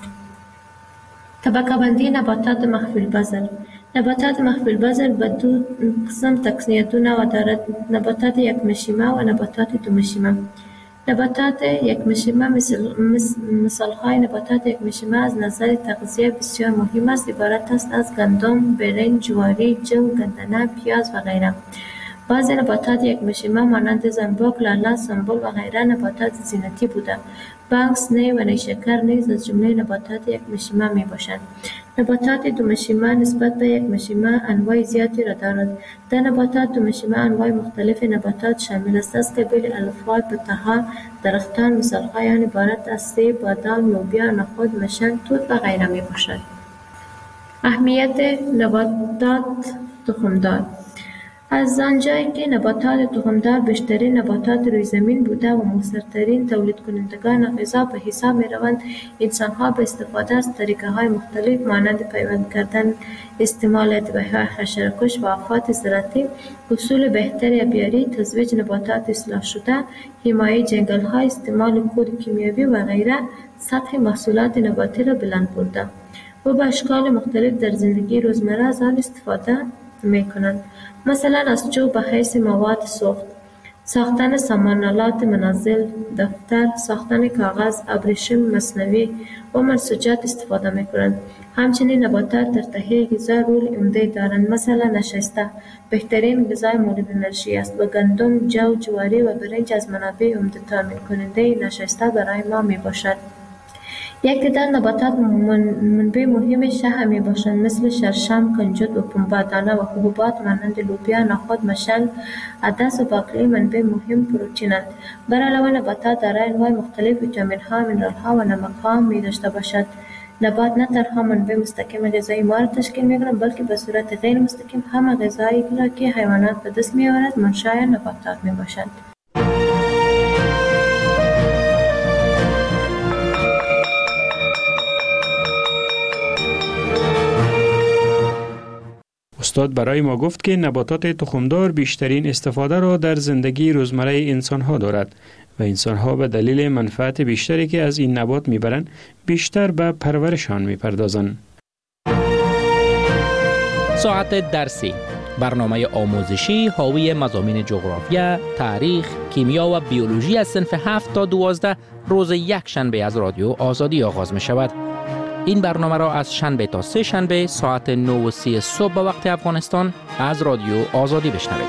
طبقه بندی نباتات مخفی البذر. نباتات مخفی البذر به دو قسم تقسیم دو نوع دارد: نباتات یک مشیمه و نباتات دو مشیمه. نباتات یک مشیمه مثل مثالهای نباتات یک مشیمه از نظر تغذیه بسیار مهم است. عبارت است از گندم، برنج، جواری، جو، گندنه، پیاز و غیره. بعضی نباتات یک مشیمه مانند زنبوک، لاله، سنبل و غیره نباتات زینتی بوده. بانکس، نی و نیشکر نیز از جمله نباتات یک مشیمه می باشند. نباتات دو مشیمه نسبت به یک مشیمه انواع زیادی را دارد. در نباتات دو مشیمه انواع مختلف نباتات شامل است از قبیل الفا، بطها، درختان. مثالهای آن عبارت از سیب، بادام، لوبیا، نخود، مشن، توت و غیره می باشد. اهمیت نباتات تخمدار. از آنجایی که نباتات تخمدار بیشترین نباتات روی زمین بوده و مؤثرترین تولید کنندگان غذا به حساب می روند، انسانها به استفاده از طریقه های مختلف مانند پیوند کردن، استعمال ادویه‌های حشره‌کش و آفات زراعتی، اصول بهتر آبیاری، تزویج نباتات اصلاح شده، حمایه جنگل‌ها، استعمال کود کیمیایی و غیره، سطح محصولات نباتی را بلند برده و به اشکال مختلف در زندگی روزمره از آن استفاده می کنند. مثلا از چوب به حیث مواد سوخت، ساختن سامانالات منزل، دفتر، ساختن کاغذ، ابریشم مصنوعی و منسوجات استفاده می کنند. همچنین نباتات در تهیه غذا رول عمده دارند. مثلا نشسته بهترین غذای مورد انرژی است و گندم، جو، جواری و برنج از منابع عمده تامین کننده نشسته برای ما می باشد. یک تعداد نباتات منبع مهم شح می باشند مثل شرشم، کنجد و پنبه. دانه و حبوبات مانند لوبیا، نخود، مشل، عدس و باقلی منبع مهم پروتئینند. بر علاوه نباتات دارای انواع مختلف ویتامین ها، مینرال ها و نمک ها می داشته باشد. نبات نه تنها منبع مستقیم غذایی ما را تشکیل می کنند بلکه به صورت غیر مستقیم هم غذایی را که حیوانات به دست می آورد منشأ نباتات می باشد. استاد برای ما گفت که نباتات تخمدار بیشترین استفاده را در زندگی روزمره انسانها دارد و انسانها به دلیل منفعت بیشتری که از این نبات میبرند بیشتر به پرورشان میپردازند. ساعت درسی، برنامه آموزشی حاوی مضامین جغرافیا، تاریخ، کیمیا و بیولوژی از صنف هفت تا دوازده روز یک شنبه از رادیو آزادی آغاز می شود. این برنامه را از شنبه تا سه شنبه ساعت نه و سی صبح به وقت افغانستان از رادیو آزادی بشنوید.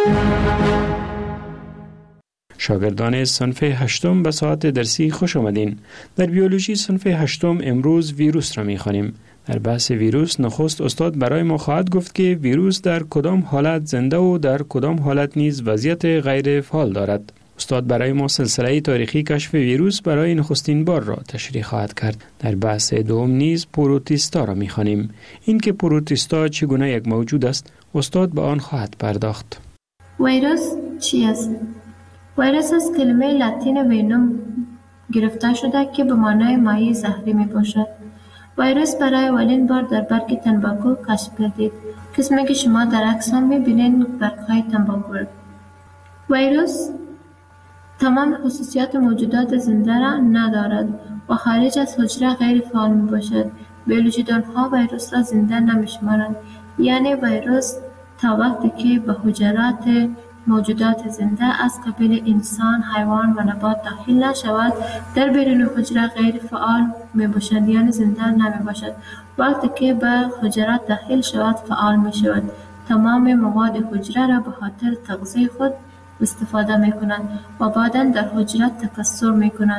شاگردان صنف هشتم به ساعت درسی خوش آمدین. در بیولوژی صنف هشتم امروز ویروس را می خوانیم. در بحث ویروس نخست استاد برای ما خواهد گفت که ویروس در کدام حالت زنده و در کدام حالت نیز وضعیت غیر فعال دارد. استاد برای ما سلسله تاریخی کشف ویروس برای نخستین بار را تشریح خواهد کرد. در بحث دوم نیز پروتیستا را می‌خوانیم. این که پروتیستا چگونه یک موجود است، استاد به آن خواهد پرداخت. ویروس چی است؟ ویروس از کلمه لاتین وینوم گرفته شده که به معنای مایع زهری می باشد. ویروس برای اولین بار در برگ تنباکو کشف گردید. قسمی که شما در عکس هم می‌بینید برگ‌های تنباکو. ویروس تمام خصوصیات موجودات زنده را ندارد و خارج از حجره غیر فعال می باشد. بیولوژیدان‌ها ویروس را زنده نمی‌شمارند، یعنی ویروس تا وقتی که به حجرات موجودات زنده از قبیل انسان، حیوان و نبات داخل نشود در بیرون حجره غیر فعال می باشد، یعنی زنده نمی باشد. وقتی که به حجرات داخل شود فعال می شود. تمام مواد حجره را به خاطر تغذیه خود استفاده می کنند و بعداً در حجرات تکثر می کنند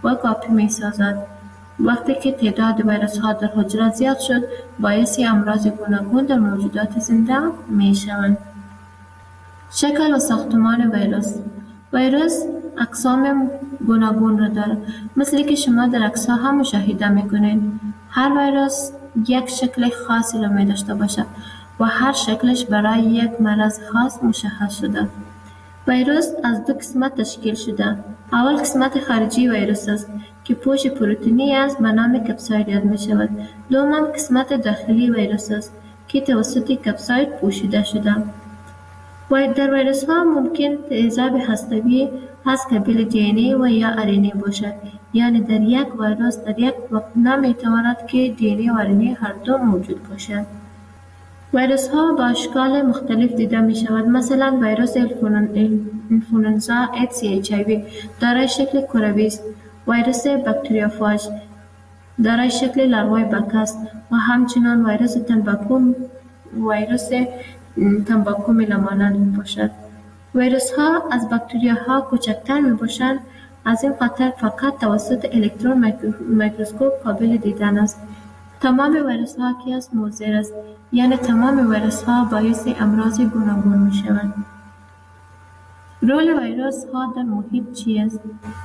و کاپی می سازد. وقتی که تعداد ویروس ها در حجره زیاد شد، باعث امراض گوناگون در موجودات زنده می شوند. شکل و ساختمان ویروس. ویروس اقسام گوناگون را دارد، مثل که شما در عکس‌ها هم مشاهده می‌کنید. هر ویروس یک شکل خاصی را می داشته باشد و هر شکلش برای یک مرض خاص مشخص شده. ویروس از دو قسمت تشکیل شده. اول قسمت خارجی ویروس است که پوش پروتئینی است به نام کپساید یاد می شود. دوم قسمت داخلی ویروس است که توسط کپساید پوشیده شده. و در ویروس ها ممکن تیزاب هسته‌ای از قبیل دی ان ای و یا ار ان ای باشد، یعنی در یک ویروس در یک وقت نمی تواند که دی ان ای و ار ان ای هر دو موجود باشد. ویروس ها با اشکال مختلف دیده می شود. مثلا ویروس انفلوئنزا ایدز یا اچ آی وی دارای شکل کروی است. ویروس باکتریوفاژ دارای شکل لاروای بک است و همچنان ویروس تنباکو ویروس تنباکو میلمانند می باشد. ویروس ها از باکتریاها کوچکتر می باشند، از این خاطر فقط توسط الکترون میکروسکوپ قابل دیدن است. تمام ویروس ها که از مضر است، یعنی تمام ویروس ها باعث امراض گوناگون می شوند. رول ویروس ها در محیط چی است؟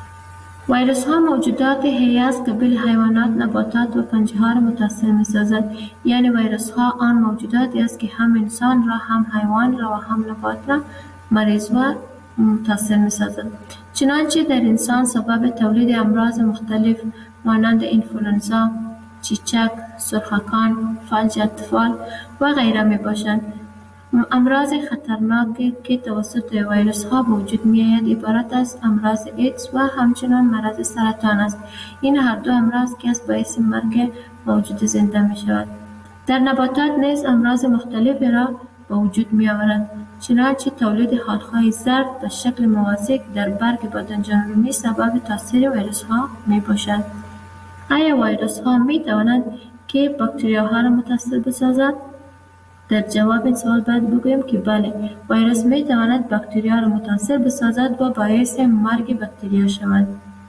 ویروس ها موجودات حیه از قبیل حیوانات، نباتات و پنجه ها را متاثر می سازد. یعنی ویروس ها آن موجوداتی است که هم انسان را، هم حیوان را و هم نبات را مریض و متاثر می سازد. چنانچه در انسان سبب تولید امراض مختلف مانند انفلوئنزا، چیچک، سرخکان، فلج اطفال و غیره می باشند. امراض خطرناکی که توسط ویروس ها به وجود می آید عبارت از امراض ایدز و همچنان مرض سرطان است. این هر دو امراض که از باعث مرگ موجود زنده می شود. در نباتات نیز امراض مختلفی را به وجود می آورند، چنانچه تولید حالهای زرد به شکل موازی در برگ بادنجان رومی سبب تاثیر ویروس ها می باشد. آیا ویروس ها می توانند که باکتریاها را متاثر بسازند؟ در جواب این سوال باید بگویم که بله، ویروس می تواند باکتریا را متاثر بسازد و باعث مرگ باکتریا شود.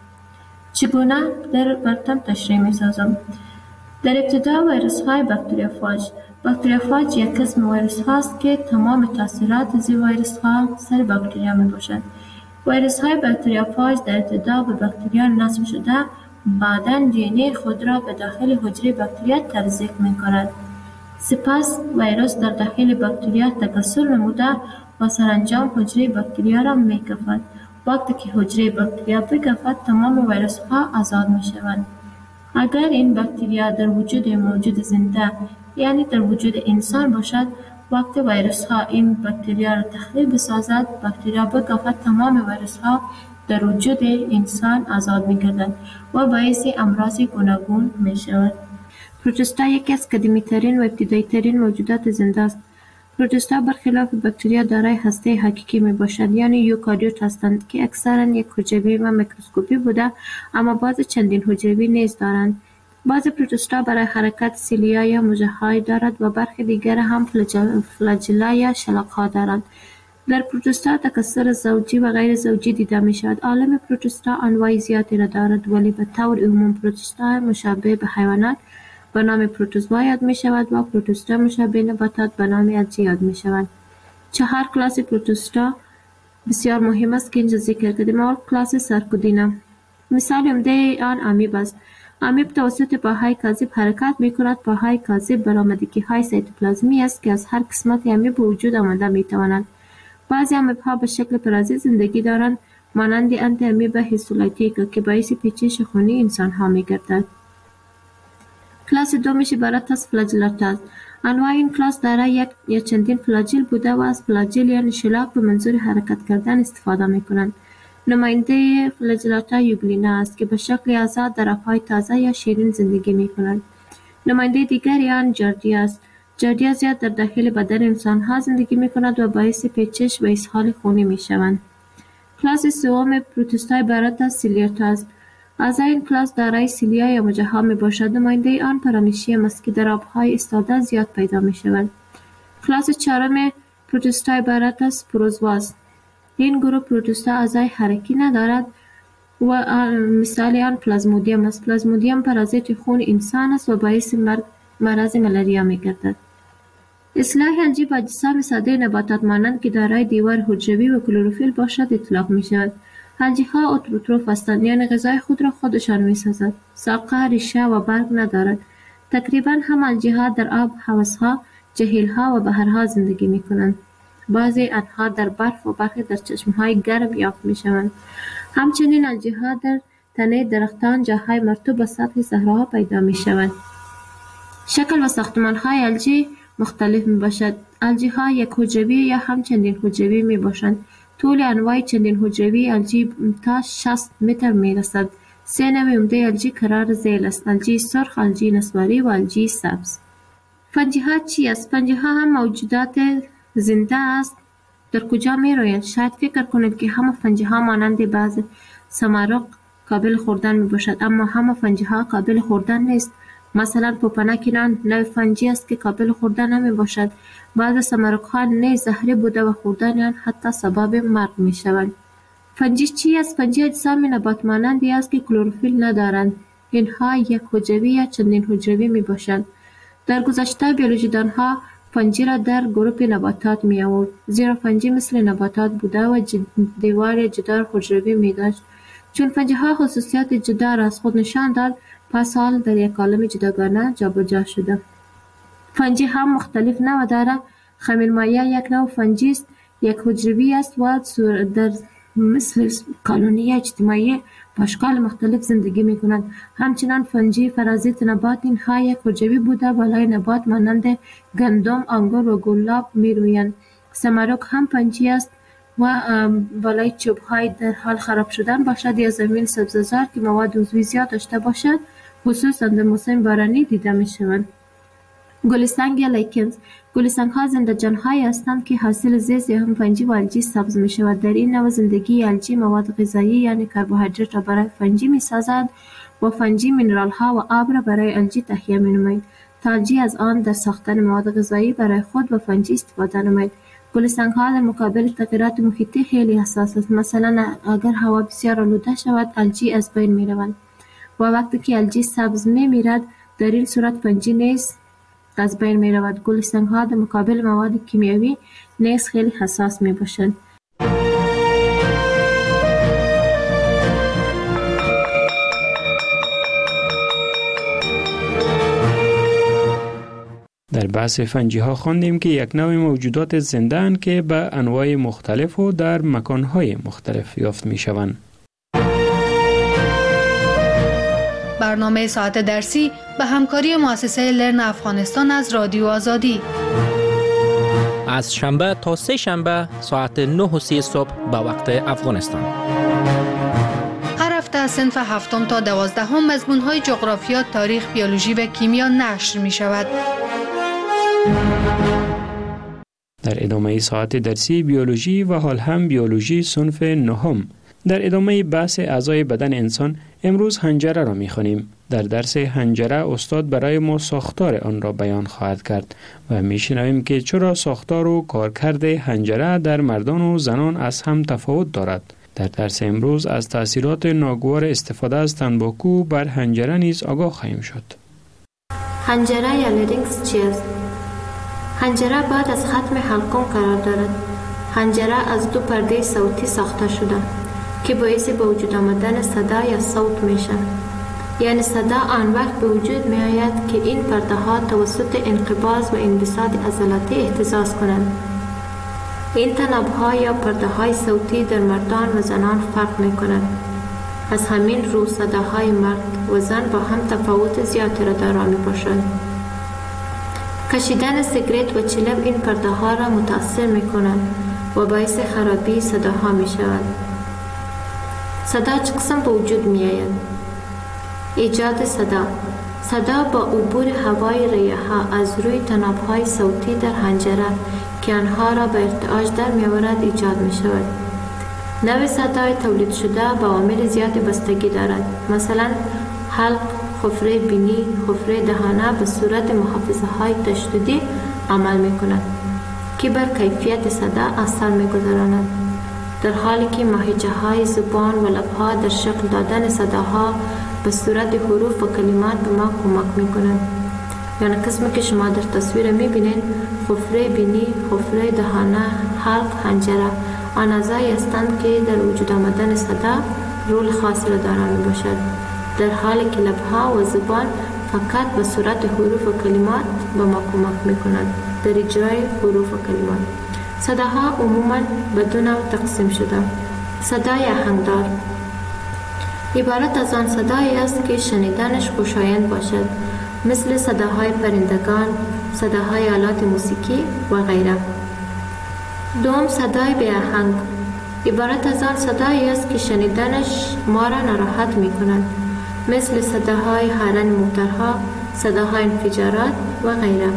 چگونه در براتون تشریح می سازم؟ در ابتدا ویروس های باکتریوفاژ. باکتریوفاژ یک قسم ویروس هاست که تمام تاثیرات زی ویروس ها سر باکتریا می باشد. ویروس های باکتریوفاژ در ابتدا به باکتریا نصب شده، بعداً دی ان ای خود را به داخل حجره باکتریا تزریق می کند. سپس ویروس در داخل باکتریا تکثر نموده و سرانجام حجره باکتریا را می کفد. وقتی که حجره باکتریا بکفد، تمام ویروس ها آزاد می شوند. اگر این باکتریا در وجود موجود زنده، یعنی در وجود انسان باشد، وقتی ویروس ها این باکتریا را تخریب بسازد، باکتریا بکفد، تمام ویروس ها در وجود انسان آزاد می گردند و باعث امراض گوناگون می شود. پروتوستا یکی از قدیمی ترین و ابتدایی ترین موجودات زنده است. پروتوستا برخلاف باکتریا دارای هسته حقیقی می باشد، یعنی یوکاریوت هستند که اکثرا یک حجروی و میکروسکوپی بوده، اما بعض چندین حجروی نیز دارند. بعض پروتوستا برای حرکت سیلیا یا مژه‌های دارد و برخی دیگر هم فلاجلا یا شلاق‌ها دارند. در پروتوستا تکثر زوجی و غیر زوجی دیده می شود. عالم پروتوستا انواع زیادی را دارد، ولی به طور عموم پروتوستا مشابه به حیوانات به نام پروتوزوا یاد می شود و پروتوستا مشابه نباتات به نام الجی یاد می شود. چهار کلاس پروتوستا بسیار مهم است که اینجا ذکر کردیم. اول کلاس سارکودینا، مثال عمده آن امیب است. امیب توسط پاهای کاذب حرکت می کند. پاهای کاذب برآمدگی های سایتوپلازمی است که از هر قسمت امیب به وجود آمده می توانند. بعضی امیب ها به شکل پرازیت زندگی دارند، مانند انتی امیب هیستولایتیکا که باعث پیچش خونی انسان ها می گردد. کلاس دومش عبارت از فلاجلات است. انواع این کلاس دارای یک یا چندین فلاجیل بوده و از فلاجیل یعنی شلاق به منظور حرکت کردن استفاده می کنند. نماینده فلاجلاتا یوگلینا است که به شکل آزاد در آبهای تازه یا شیرین زندگی می کنند. نماینده دیگری آن جاردیا است. جاردیا زیاد در داخل بدن انسان ها زندگی می کند و باعث پیچش و اسهال خونی می شوند. کلاس سوم پروتوستا عبارت از سیلیاتا است. اعضای این کلاس دارای سیلیا یا مژه‌ها می باشد. نماینده آن پرامیشیم است که در آبهای ایستاده زیاد پیدا می شود. کلاس چهارم پروتوستا عبارت از پروزوا است. این گروه پروتوستا اعضای حرکی ندارد و مثال آن پلازمودیم است. پلازمودیم پارازیت خون انسان است و باعث مرگ مرض ملاریا می‌گردد. اصلاح الجی با اجسام ساده نباتات مانند که دارای دیوار حجروی و کلروفیل باشد اطلاق می‌شود. الجی‌ها اتروتروف هستند، یعنی غذای خود را خودشان می‌سازند. ساقه، ریشه و برگ ندارد. تقریباً هم الجی‌ها در آب، حوض‌ها، جهیل‌ها و بحرها زندگی می‌کنند. بعضی آنها در برف و برخی در چشمه‌های گرم یافت می‌شوند. همچنین الجی‌ها در تنه درختان، جاهای مرطوب و سطح صحراها پیدا می‌شوند. شکل و ساختمان‌های الجی مختلف می‌باشد. الجی‌ها یک حجروی یا هم چندین حجروی می‌باشند. طول انواع چندین حجروی الجی تا شصت متر می‌رسد. سه نوع عمده الجی قرار ذیل است: الجی سرخ، الجی نسواری و الجی سبز. فنجی‌ها چی است؟ فنجی‌ها هم موجودات زنده است. در کجا می‌رویند؟ شاید فکر کنید که همه فنجی‌ها مانند بعض سمارق قابل خوردن می‌باشد، اما همه فنجی‌ها قابل خوردن نیست. مثلا پوپنک نان نوع فنجی است که قابل خوردن نمی‌باشد. بعض سمارق‌ها نیز زهری بوده و خوردن آن حتی سبب مرگ می‌شوند. فنجی چی است؟ فنجی اجسام نبات مانندی است که کلروفیل ندارند. اینها یک حجروی یا چندین حجروی می‌باشند. در گذشته بیولوژیدان‌ها فنجی را در گروه نباتات می آورد، زیرا فنجی مثل نباتات بوده و دیوار یا جدار حجروی می داشت. چون فنجی‌ها خصوصیات جدا را از خود نشان داد، پس حال در یک عالم جداگانه جابجا شده. فنجی هم مختلف نوع دارد. خمیرمایه یک نوع فنجی است، یک حجروی است و در مثل کالونی اجتماعی با اشکال مختلف زندگی می کنند. همچنان فنجی فرازیت نبات اینها یک حجروی بوده بالای نبات مانند گندم، انگور و گلاب می رویند. سمارق هم فنجی است و بالای چوب‌های در حال خراب شدن باشد یا زمین سبززار که مواد عضوی زیاد داشته باشد، خصوصا در موسم بارانی دیده می شوند. گلسنگ یا لیکنز. گلسنگ ها زنده جان‌هایی هستند که حاصل زیست یا هم فنجی و الجی سبز می شود. در این نوع زندگی الجی مواد غذایی یعنی کربوهیدرات را برای فنجی می سازد و فنجی مینرال ها و آب را برای الجی تهیه می نماید تا الجی از آن در ساختن مواد غذایی برای خود و فنجی استفاده نماید. گلسنگ ها در مقابل تغییرات محیطی خیلی حساس است. مثلا اگر هوا بسیار آلوده شود الجی از بین می روند و وقتی که الجی سبز می میرد در این صورت فنجی نیز از بین می رود. گلسنگ ها در مقابل مواد کیمیایی نیز خیلی حساس می باشند. در بحث فنجی ها خواندیم که یک نوع موجودات زنده اند که به انواع مختلف و در مکانهای مختلف یافت می شوند. برنامه ساعت درسی به همکاری مؤسسه لرن افغانستان از رادیو آزادی. از شنبه تا سه شنبه ساعت نه و سی صبح به وقت افغانستان. هر هفته از صنف هفتم تا دوازدهم مضمون‌های جغرافیا، تاریخ، بیولوژی و کیمیا نشر می شود. در ادامه ساعت درسی بیولوژی و حال هم بیولوژی صنف نهم. در ادامه بحث اعضای بدن انسان امروز حنجره را می‌خوانیم. در درس حنجره استاد برای ما ساختار آن را بیان خواهد کرد و می‌شنویم که چرا ساختار و کارکرد حنجره در مردان و زنان از هم تفاوت دارد. در درس امروز از تأثیرات ناگوار استفاده از تنباکو بر حنجره نیز آگاه خواهیم شد. حنجره یا لرینکس چیست؟ حنجره بعد از ختم حلقوم قرار دارد. حنجره از دو پرده صوتی ساخته شده که باعث به وجود آمدن صدا یا صوت میشه. یعنی صدا آن وقت به وجود می آید که این پرده ها توسط انقباض و انبساط عضلاتی اهتزاز کنند. این تناب ها یا پرده های صوتی در مردان و زنان فرق می کنند. از همین رو صداهای مرد و زن با هم تفاوت زیادی را دارا می باشند. کشیدن سیگرت و چلم این پرده ها را متاثر می کنند و باعث خرابی صداها می شوند. صدا چه قسم به وجود می آید؟ ایجاد صدا. صدا با عبور هوای ریه ها از روی تناب های صوتی در حنجره که آنها را به ارتعاش در می آورد ایجاد می شود. نوع صدای تولید شده با عوامل زیادی بستگی دارد. مثلا حلق، حفره بینی، حفره دهانه به صورت محافظه های تشدیدی عمل می کند که بر کیفیت صدا اثر می گذارند. در حالی که ماهیچه های زبان و لبها در شکل دادن صداها به صورت حروف و کلمات به ما کمک میکنند. یعنی قسمی که شما در تصویر میبینید خفره بینی، خفره دهانه، حلق، حنجره آن اعضایی هستند که در وجود آمدن صدا رول خاصی را دارا میباشد، در حالی که لبها و زبان فقط به صورت حروف و کلمات به ما کمک میکنند در اجرای حروف و کلمات. صداها عموماً به دو نوع تقسیم شده. صدای آهنگدار عبارت از آن صدایی است که شنیدنش خوشایند باشد، مثل صداهای پرندگان، صداهای آلات موسیقی و غیره. دوم، صدای بی آهنگ عبارت از آن صدایی است که شنیدنش ما را ناراحت می کند، مثل صداهای هارن موتورها، صداهای انفجارات و غیره.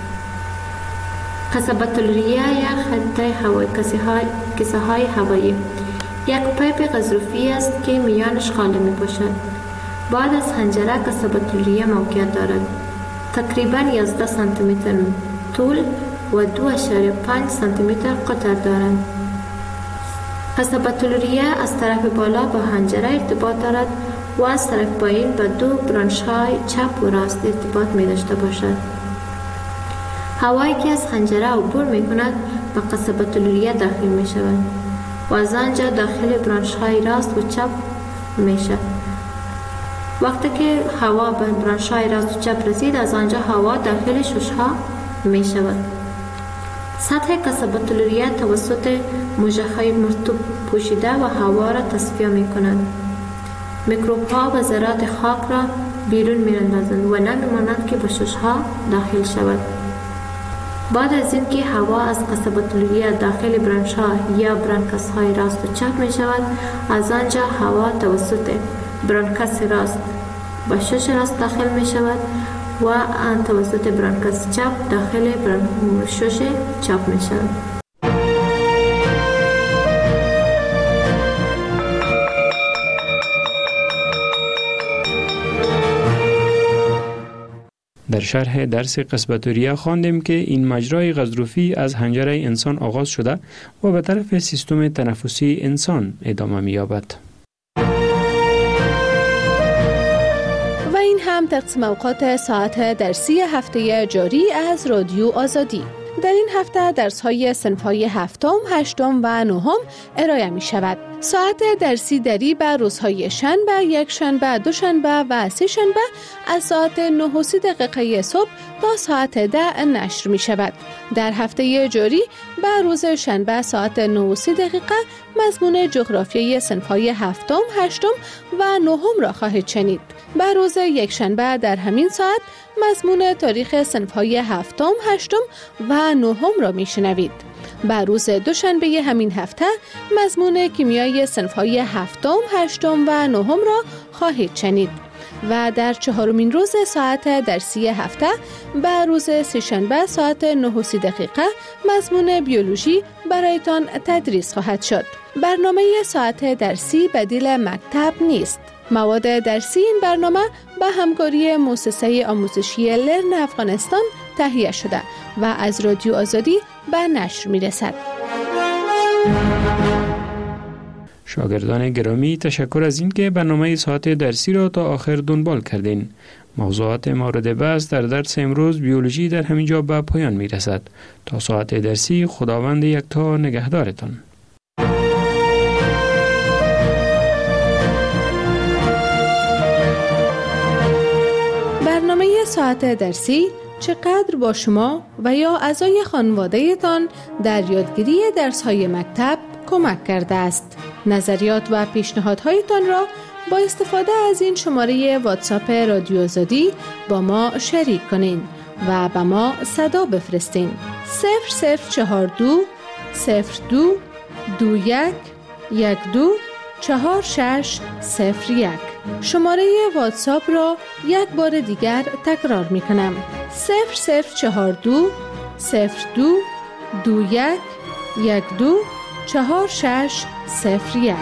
قصبة الریه یا خطه هوایی، کیسه های هوایی یک پیپ غضروفی است که میانش خالی می باشد. بعد از حنجره قصبة الریه موقعیت دارد. تقریباً یازده سانتی متر طول و دو اشاریه پنج سانتی متر قطر دارند. قصبة الریه از طرف بالا با حنجره ارتباط دارد و از طرف پایین با دو برانش های چپ و راست ارتباط می داشته باشد. هوایی که از حنجره عبور می کند به قصبة الریه داخل می شود و از آنجا داخل برانش های راست و چپ می شود. وقتی که هوا به برانش های راست و چپ رسید، از آنجا هوا داخل شش ها می شود. سطح قصبة الریه توسط موجه های مرطوب پوشیده و هوا را تصفیه می کنند. میکروب ها و ذرات خاک را بیرون می اندازند و نمی مانند که به شش ها داخل شود. بعد از اینکه هوا از قصبة الریه داخل برانش ها یا برانکس های راست و چپ می شود، از آنجا هوا توسط برانکس راست به شش راست داخل می شود و آن توسط برانکس چپ داخل شش چپ می شود. در شرح درس قصبة الریه خواندیم که این مجرای غضروفی از حنجره انسان آغاز شده و به طرف سیستم تنفسی انسان ادامه می‌یابد. و این هم تقسیم اوقات ساعت درسی هفته جاری از رادیو آزادی. در این هفته درس‌های صنف‌های هفتم، هشتم و نهم ارائه می شود. ساعت درسی دری به روزهای شنبه، یک شنبه، دو شنبه و سه شنبه از ساعت نه و سی دقیقه صبح تا ساعت ده نشر می شود. در هفته جاری به روز شنبه ساعت نه و سی دقیقه مضمون جغرافیای صنف‌های هفتم، هشتم و نهم را خواهید شنید. به روز یک شنبه در همین ساعت مضمون تاریخ صنف‌های هفتم، هشتم و نهم را میشنوید. به روز دوشنبه همین هفته مضمون کیمیای صنف‌های هفتم، هشتم و نهم را خواهید شنید. و در چهارمین روز ساعت درسی هفته به روز سه‌شنبه ساعت نه و سی دقیقه مضمون بیولوژی برایتان تدریس خواهد شد. برنامه ساعت درسی بدیل مکتب نیست. مواد درسی این برنامه به همکاری مؤسسه آموزشی لرن افغانستان تهیه شده و از رادیو آزادی به نشر می رسد. شاگردان گرامی، تشکر از اینکه برنامه ساعت درسی را تا آخر دنبال کردین. موضوعات مورد بحث در درس امروز بیولوژی در همینجا به پایان می رسد. تا ساعت درسی، خداوند یکتا نگهدارتان. برنامه ساعت درسی چقدر با شما و یا اعضای خانواده‌تان در یادگیری درس‌های مکتب کمک کرده است. نظریات و پیشنهادهایتان را با استفاده از این شماره واتساپ رادیو آزادی با ما شریک کنین و به ما صدا بفرستین. صفر صفر چهار دو صفر دو دو یک یک دو چهار شش صفر یک. شماره واتساپ را یک بار دیگر تکرار می کنم. صفر صفر چهار دو صفر دو دو یک یک دو چهار شش صفر یک.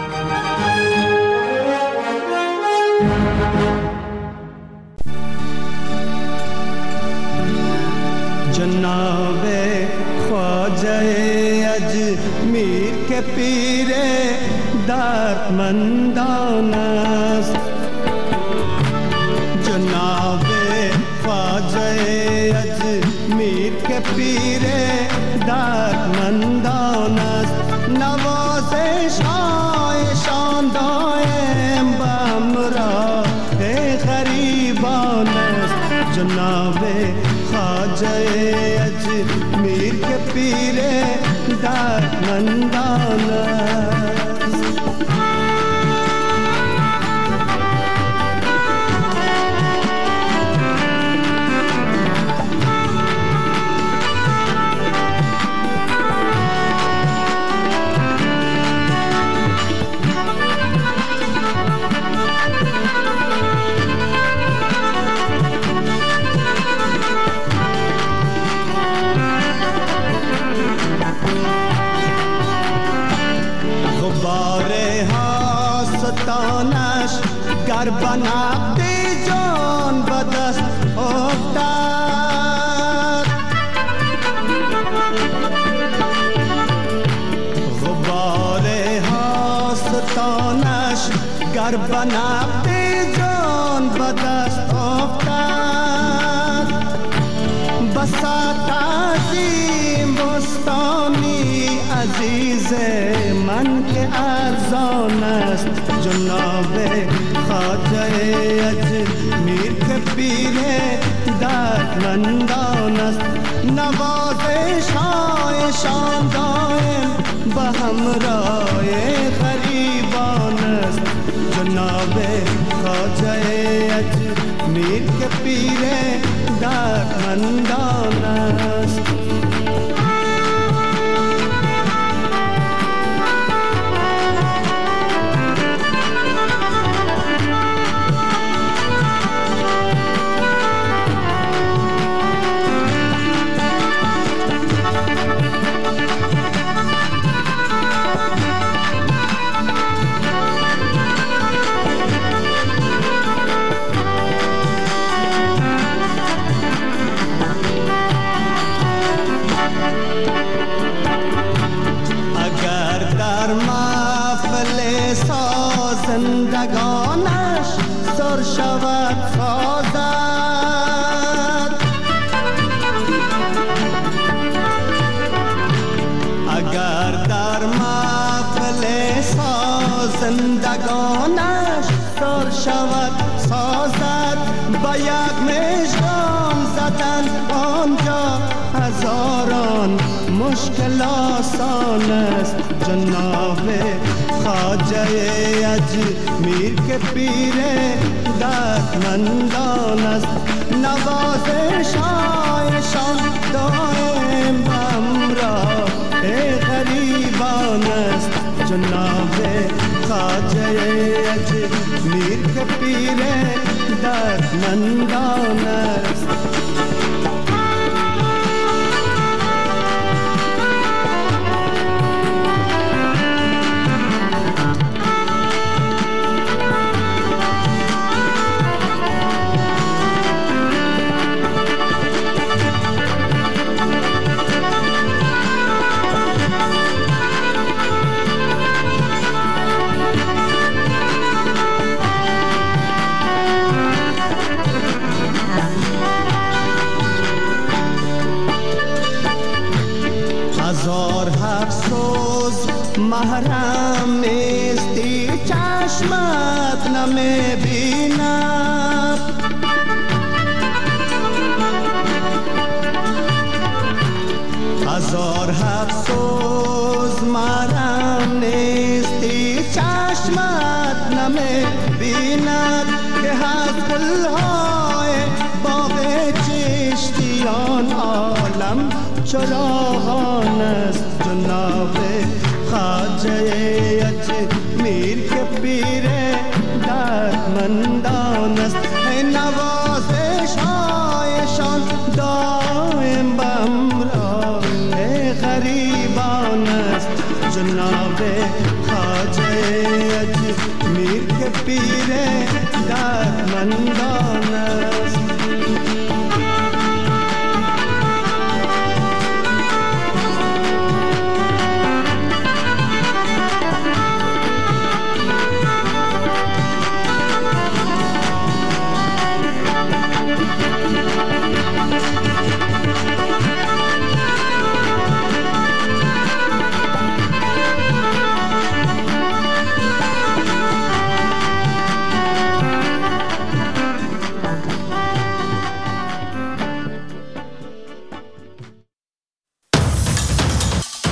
جناب خواجه اجمیر که پیر دردمندان است جناب خواجه اجمیر که پیر دردمندان است نوازش هایشان دائم به همراه غریبان است جناب خواجه اجمیر که پیر دردمندان است گر بنقد جان به دست افتد غبار هاستانش گر بنقد جان به دست افتد بساط عظیم بستانی عزیز من که ارزان است جناب خواجه اجمیر که پیر دردمندان است نوازش هایشان دائم به همراه غریبان است جناب خواجه اجمیر که پیر دردمندان است زندگانش سر شود سازد اگر در محفل زندگانش سر شود سازد با یک مژگان زدن آنجا هزاران مشکل آسان است جناب خواجه اجمیر که پیر دردمندان است نوازش هایشان دائم همراه غریبان است جناب خواجه اجمیر که پیر دردمندان است محرم نیستی چشمت نمیبیند هزار افسوس محرم نیستی چشمت نمیبیند که حسب‌الهای باغ چشتیان عالم چراغان است جناب خواجه اجمیر که پیر دردمندان است نوازش هایشان دائم به همراه غریبان است جناب خواجه اجمیر که پیر دردمندان